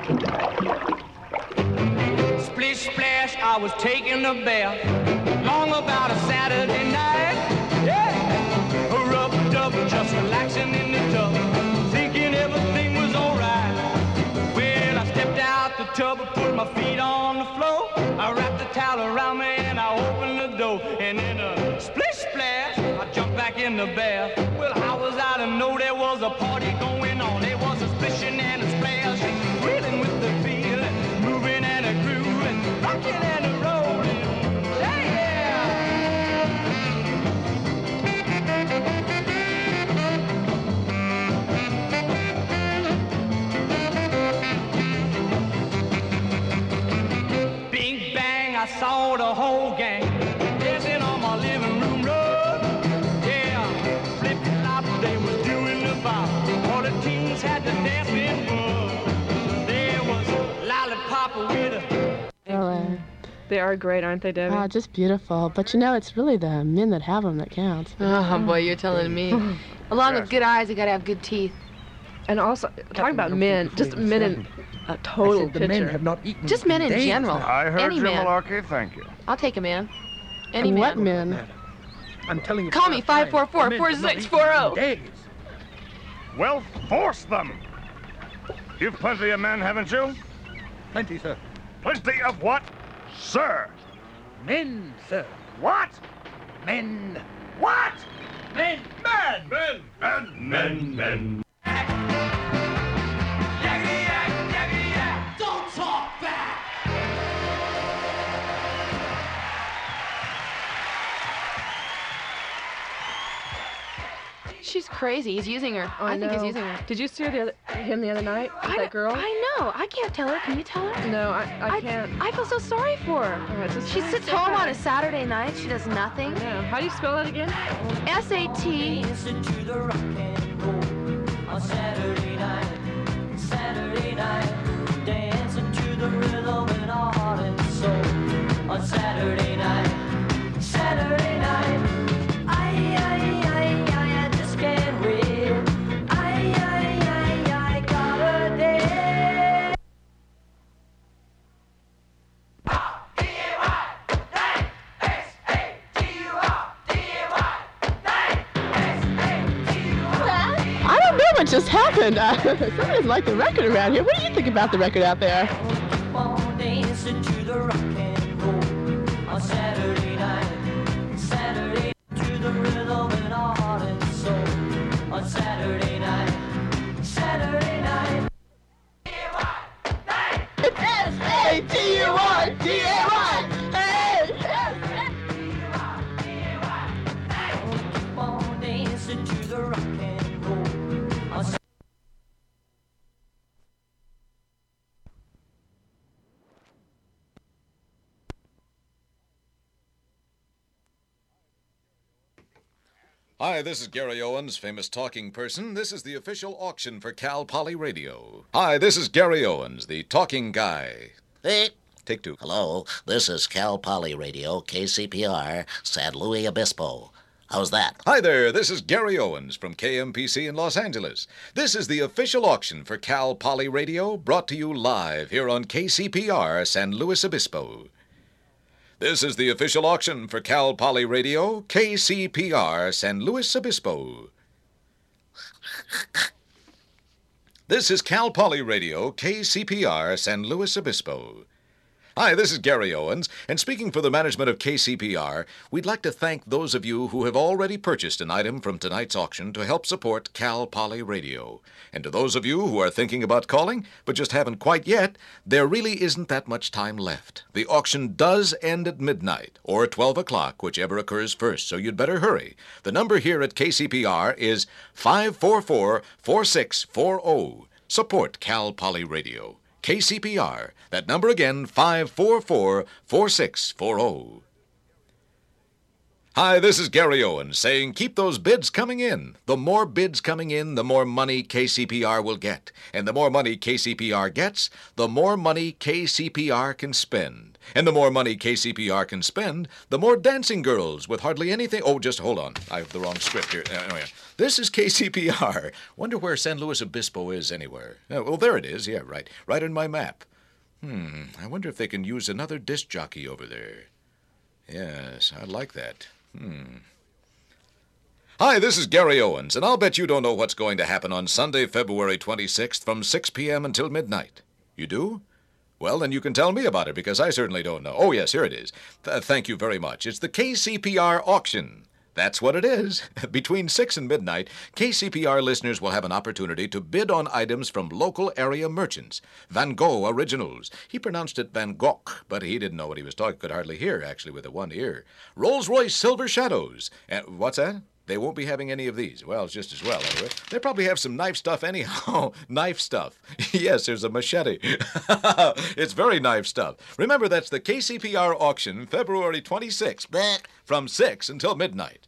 M: Splish splash, I was taking a bath. Long about a Saturday night. Yeah. Rubbed up, just relaxing in the tub. Thinking everything was alright. Well, I stepped out the tub, put my feet on the floor. I wrapped the towel around me and I opened the door. And in a splish splash, I jumped back in the bath. Well, I was out to know there was a party going on. There was a splishing and a splash, reeling with the feeling, moving and a grooving, rocking and a rolling. Bing bang, I saw the whole gang dancing on my living room rug. Yeah, flip flop, they was doing the bop. All the teens had to dance in bug. There was lollipop with a
O: Really.
U: They are great, aren't they, Debbie?
O: Ah, just beautiful. But you know, it's really the men that have them that count.
U: Mm-hmm.
Q: Oh, boy, you're telling me. Along with good eyes, you gotta have good teeth.
U: And also, talking about men, just men in a total
Q: the
U: picture.
Q: men have
E: not eaten
Q: Just men in general.
F: I heard
Q: Any
F: you,
Q: man.
F: Malarkey. Thank you.
Q: I'll take a man. Any
O: And
Q: man.
O: what men?
E: I'm telling you.
Q: Call me five four four, four six four zero.
F: Well, force them. You've plenty of men, haven't you?
E: Plenty, sir.
F: Plenty of what, sir?
E: Men, sir.
F: What?
E: Men.
F: What?
E: Men.
F: Men. Men. Men. Men. Men.
M: Don't talk back!
Q: She's crazy. He's using her.
U: I,
Q: I think he's
U: know.
Q: using her.
U: Did you see her the other, him the other night with
Q: I
U: that girl?
Q: I know. I can't tell her. Can you tell her?
U: No, I, I, can't.
Q: I feel so sorry for her.
U: All right, so
Q: She
U: sorry,
Q: sits
U: step
Q: home
U: back.
Q: on a Saturday night. She does nothing.
U: Yeah. How do you spell it again?
Q: S A T.
M: Listen to the rock and roll on Saturday night, Saturday night, dancing to the rhythm in our heart and soul on Saturday night, Saturday night. I, I, I, I, I just can't wait. I, I, I, I got a day.
O: just happened? Uh, somebody doesn't like the record around here. What do you think about the record out there?
M: Dancing to the rock and roll on Saturday night. Saturday to the rhythm and our heart and soul on Saturday night. Saturday night.
O: It's S A T U R D A Y. Hey!
M: Keep on dancing to the rock and roll on Saturday.
H: Hi, this is Gary Owens, famous talking person. This is the official auction for Cal Poly Radio. Hi, this is Gary Owens, the talking guy.
N: Hey.
H: Take two.
N: Hello, this is Cal Poly Radio, K C P R, San Luis Obispo. How's that?
H: Hi there, this is Gary Owens from K M P C in Los Angeles. This is the official auction for Cal Poly Radio, brought to you live here on K C P R, San Luis Obispo. This is the official auction for Cal Poly Radio, K C P R, San Luis Obispo. This is Cal Poly Radio, K C P R, San Luis Obispo. Hi, this is Gary Owens, and speaking for the management of K C P R, we'd like to thank those of you who have already purchased an item from tonight's auction to help support Cal Poly Radio. And to those of you who are thinking about calling, but just haven't quite yet, there really isn't that much time left. The auction does end at midnight, or twelve o'clock, whichever occurs first, so you'd better hurry. The number here at K C P R is five four four, four six four zero. Support Cal Poly Radio. K C P R. That number again, five four four, four six four zero. Hi, this is Gary Owens saying keep those bids coming in. The more bids coming in, the more money K C P R will get. And the more money K C P R gets, the more money K C P R can spend. And the more money K C P R can spend, the more dancing girls with hardly anything... Oh, just hold on. I have the wrong script here. Uh, oh, yeah. This is K C P R. Wonder where San Luis Obispo is anywhere. Oh, well, there it is. Yeah, right. Right on my map. Hmm, I wonder if they can use another disc jockey over there. Yes, I like that. Hmm. Hi, this is Gary Owens, and I'll bet you don't know what's going to happen on Sunday, February twenty-sixth from six p.m. until midnight. You do? Well, then you can tell me about it, because I certainly don't know. Oh, yes, here it is. Th- thank you very much. It's the K C P R auction. That's what it is. Between six and midnight, K C P R listeners will have an opportunity to bid on items from local area merchants. Van Gogh Originals. He pronounced it Van Gogh, but he didn't know what he was talking. Could hardly hear, actually, with the one ear. Rolls-Royce Silver Shadows. And what's that? They won't be having any of these. Well, it's just as well, anyway. They probably have some knife stuff anyhow. Knife stuff. Yes, there's a machete. It's very knife stuff. Remember, that's the K C P R auction, February twenty-sixth, from six until midnight.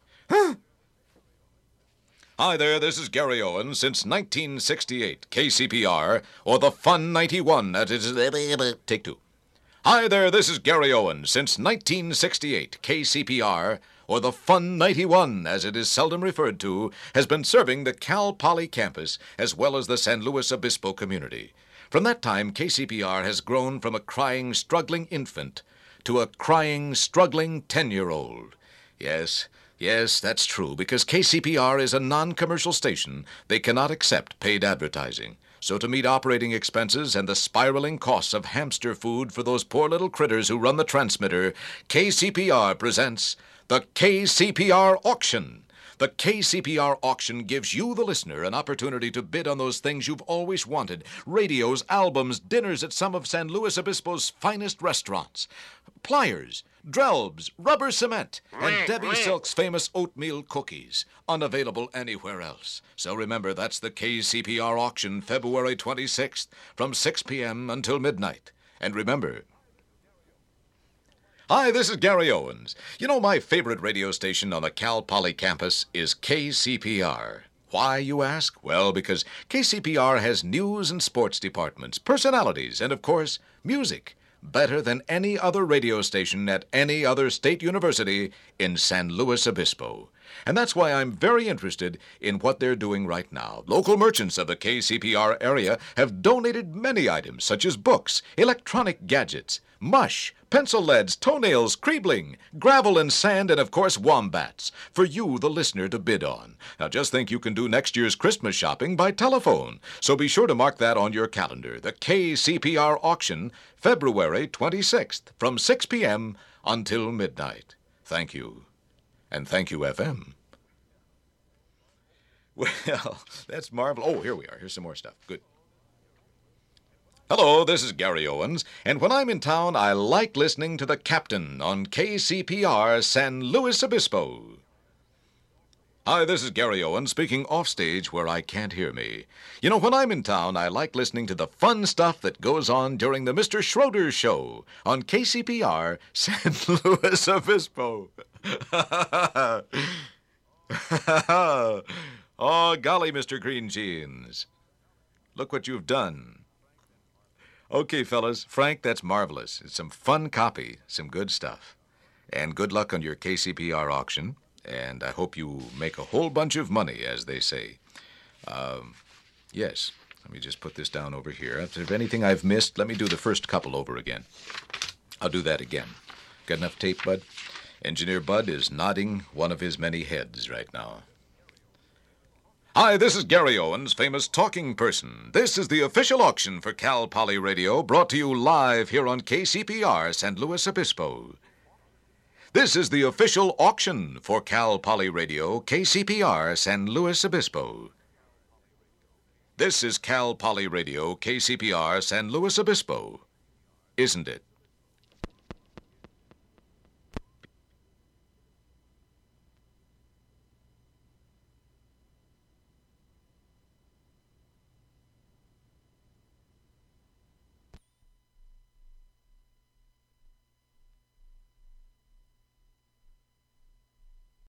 H: Hi there, this is Gary Owens since nineteen sixty-eight. K C P R, or the Fun ninety-one, that is... Take two. Hi there, this is Gary Owens since nineteen sixty-eight. K C P R, or the Fun ninety-one, as it is seldom referred to, has been serving the Cal Poly campus as well as the San Luis Obispo community. From that time, K C P R has grown from a crying, struggling infant to a crying, struggling ten-year-old. Yes, yes, that's true, because K C P R is a non-commercial station. They cannot accept paid advertising. So to meet operating expenses and the spiraling costs of hamster food for those poor little critters who run the transmitter, K C P R presents the K C P R Auction. The K C P R Auction gives you, the listener, an opportunity to bid on those things you've always wanted. Radios, albums, dinners at some of San Luis Obispo's finest restaurants. Pliers, Drelbs, rubber cement, and Debbie Silk's famous oatmeal cookies. Unavailable anywhere else. So remember, that's the K C P R Auction, February twenty-sixth, from six p.m. until midnight. And remember... Hi, this is Gary Owens. You know, my favorite radio station on the Cal Poly campus is K C P R. Why, you ask? Well, because K C P R has news and sports departments, personalities, and, of course, music. Better than any other radio station at any other state university in San Luis Obispo. And that's why I'm very interested in what they're doing right now. Local merchants of the K C P R area have donated many items, such as books, electronic gadgets, mush, pencil leads, toenails, creebling, gravel and sand, and of course wombats, for you, the listener, to bid on. Now just think you can do next year's Christmas shopping by telephone. So be sure to mark that on your calendar. The K C P R auction, February twenty-sixth, from six p.m. until midnight. Thank you. And thank you, F M. Well, that's marvelous. Oh, here we are. Here's some more stuff. Good. Hello, this is Gary Owens, and when I'm in town, I like listening to The Captain on K C P R San Luis Obispo. Hi, this is Gary Owens speaking offstage where I can't hear me. You know, when I'm in town, I like listening to the fun stuff that goes on during the Mister Schroeder Show on K C P R San Luis Obispo. Oh, golly, Mister Green Jeans. Look what you've done. Okay, fellas, Frank, that's marvelous. It's some fun copy, some good stuff. And good luck on your K C P R auction. And I hope you make a whole bunch of money, as they say. Um, yes, let me just put this down over here. If there's anything I've missed, let me do the first couple over again. I'll do that again. Got enough tape, Bud? Engineer Bud is nodding one of his many heads right now. Hi, this is Gary Owens, famous talking person. This is the official auction for Cal Poly Radio, brought to you live here on K C P R San Luis Obispo. This is the official auction for Cal Poly Radio, K C P R San Luis Obispo. This is Cal Poly Radio, K C P R San Luis Obispo, isn't it?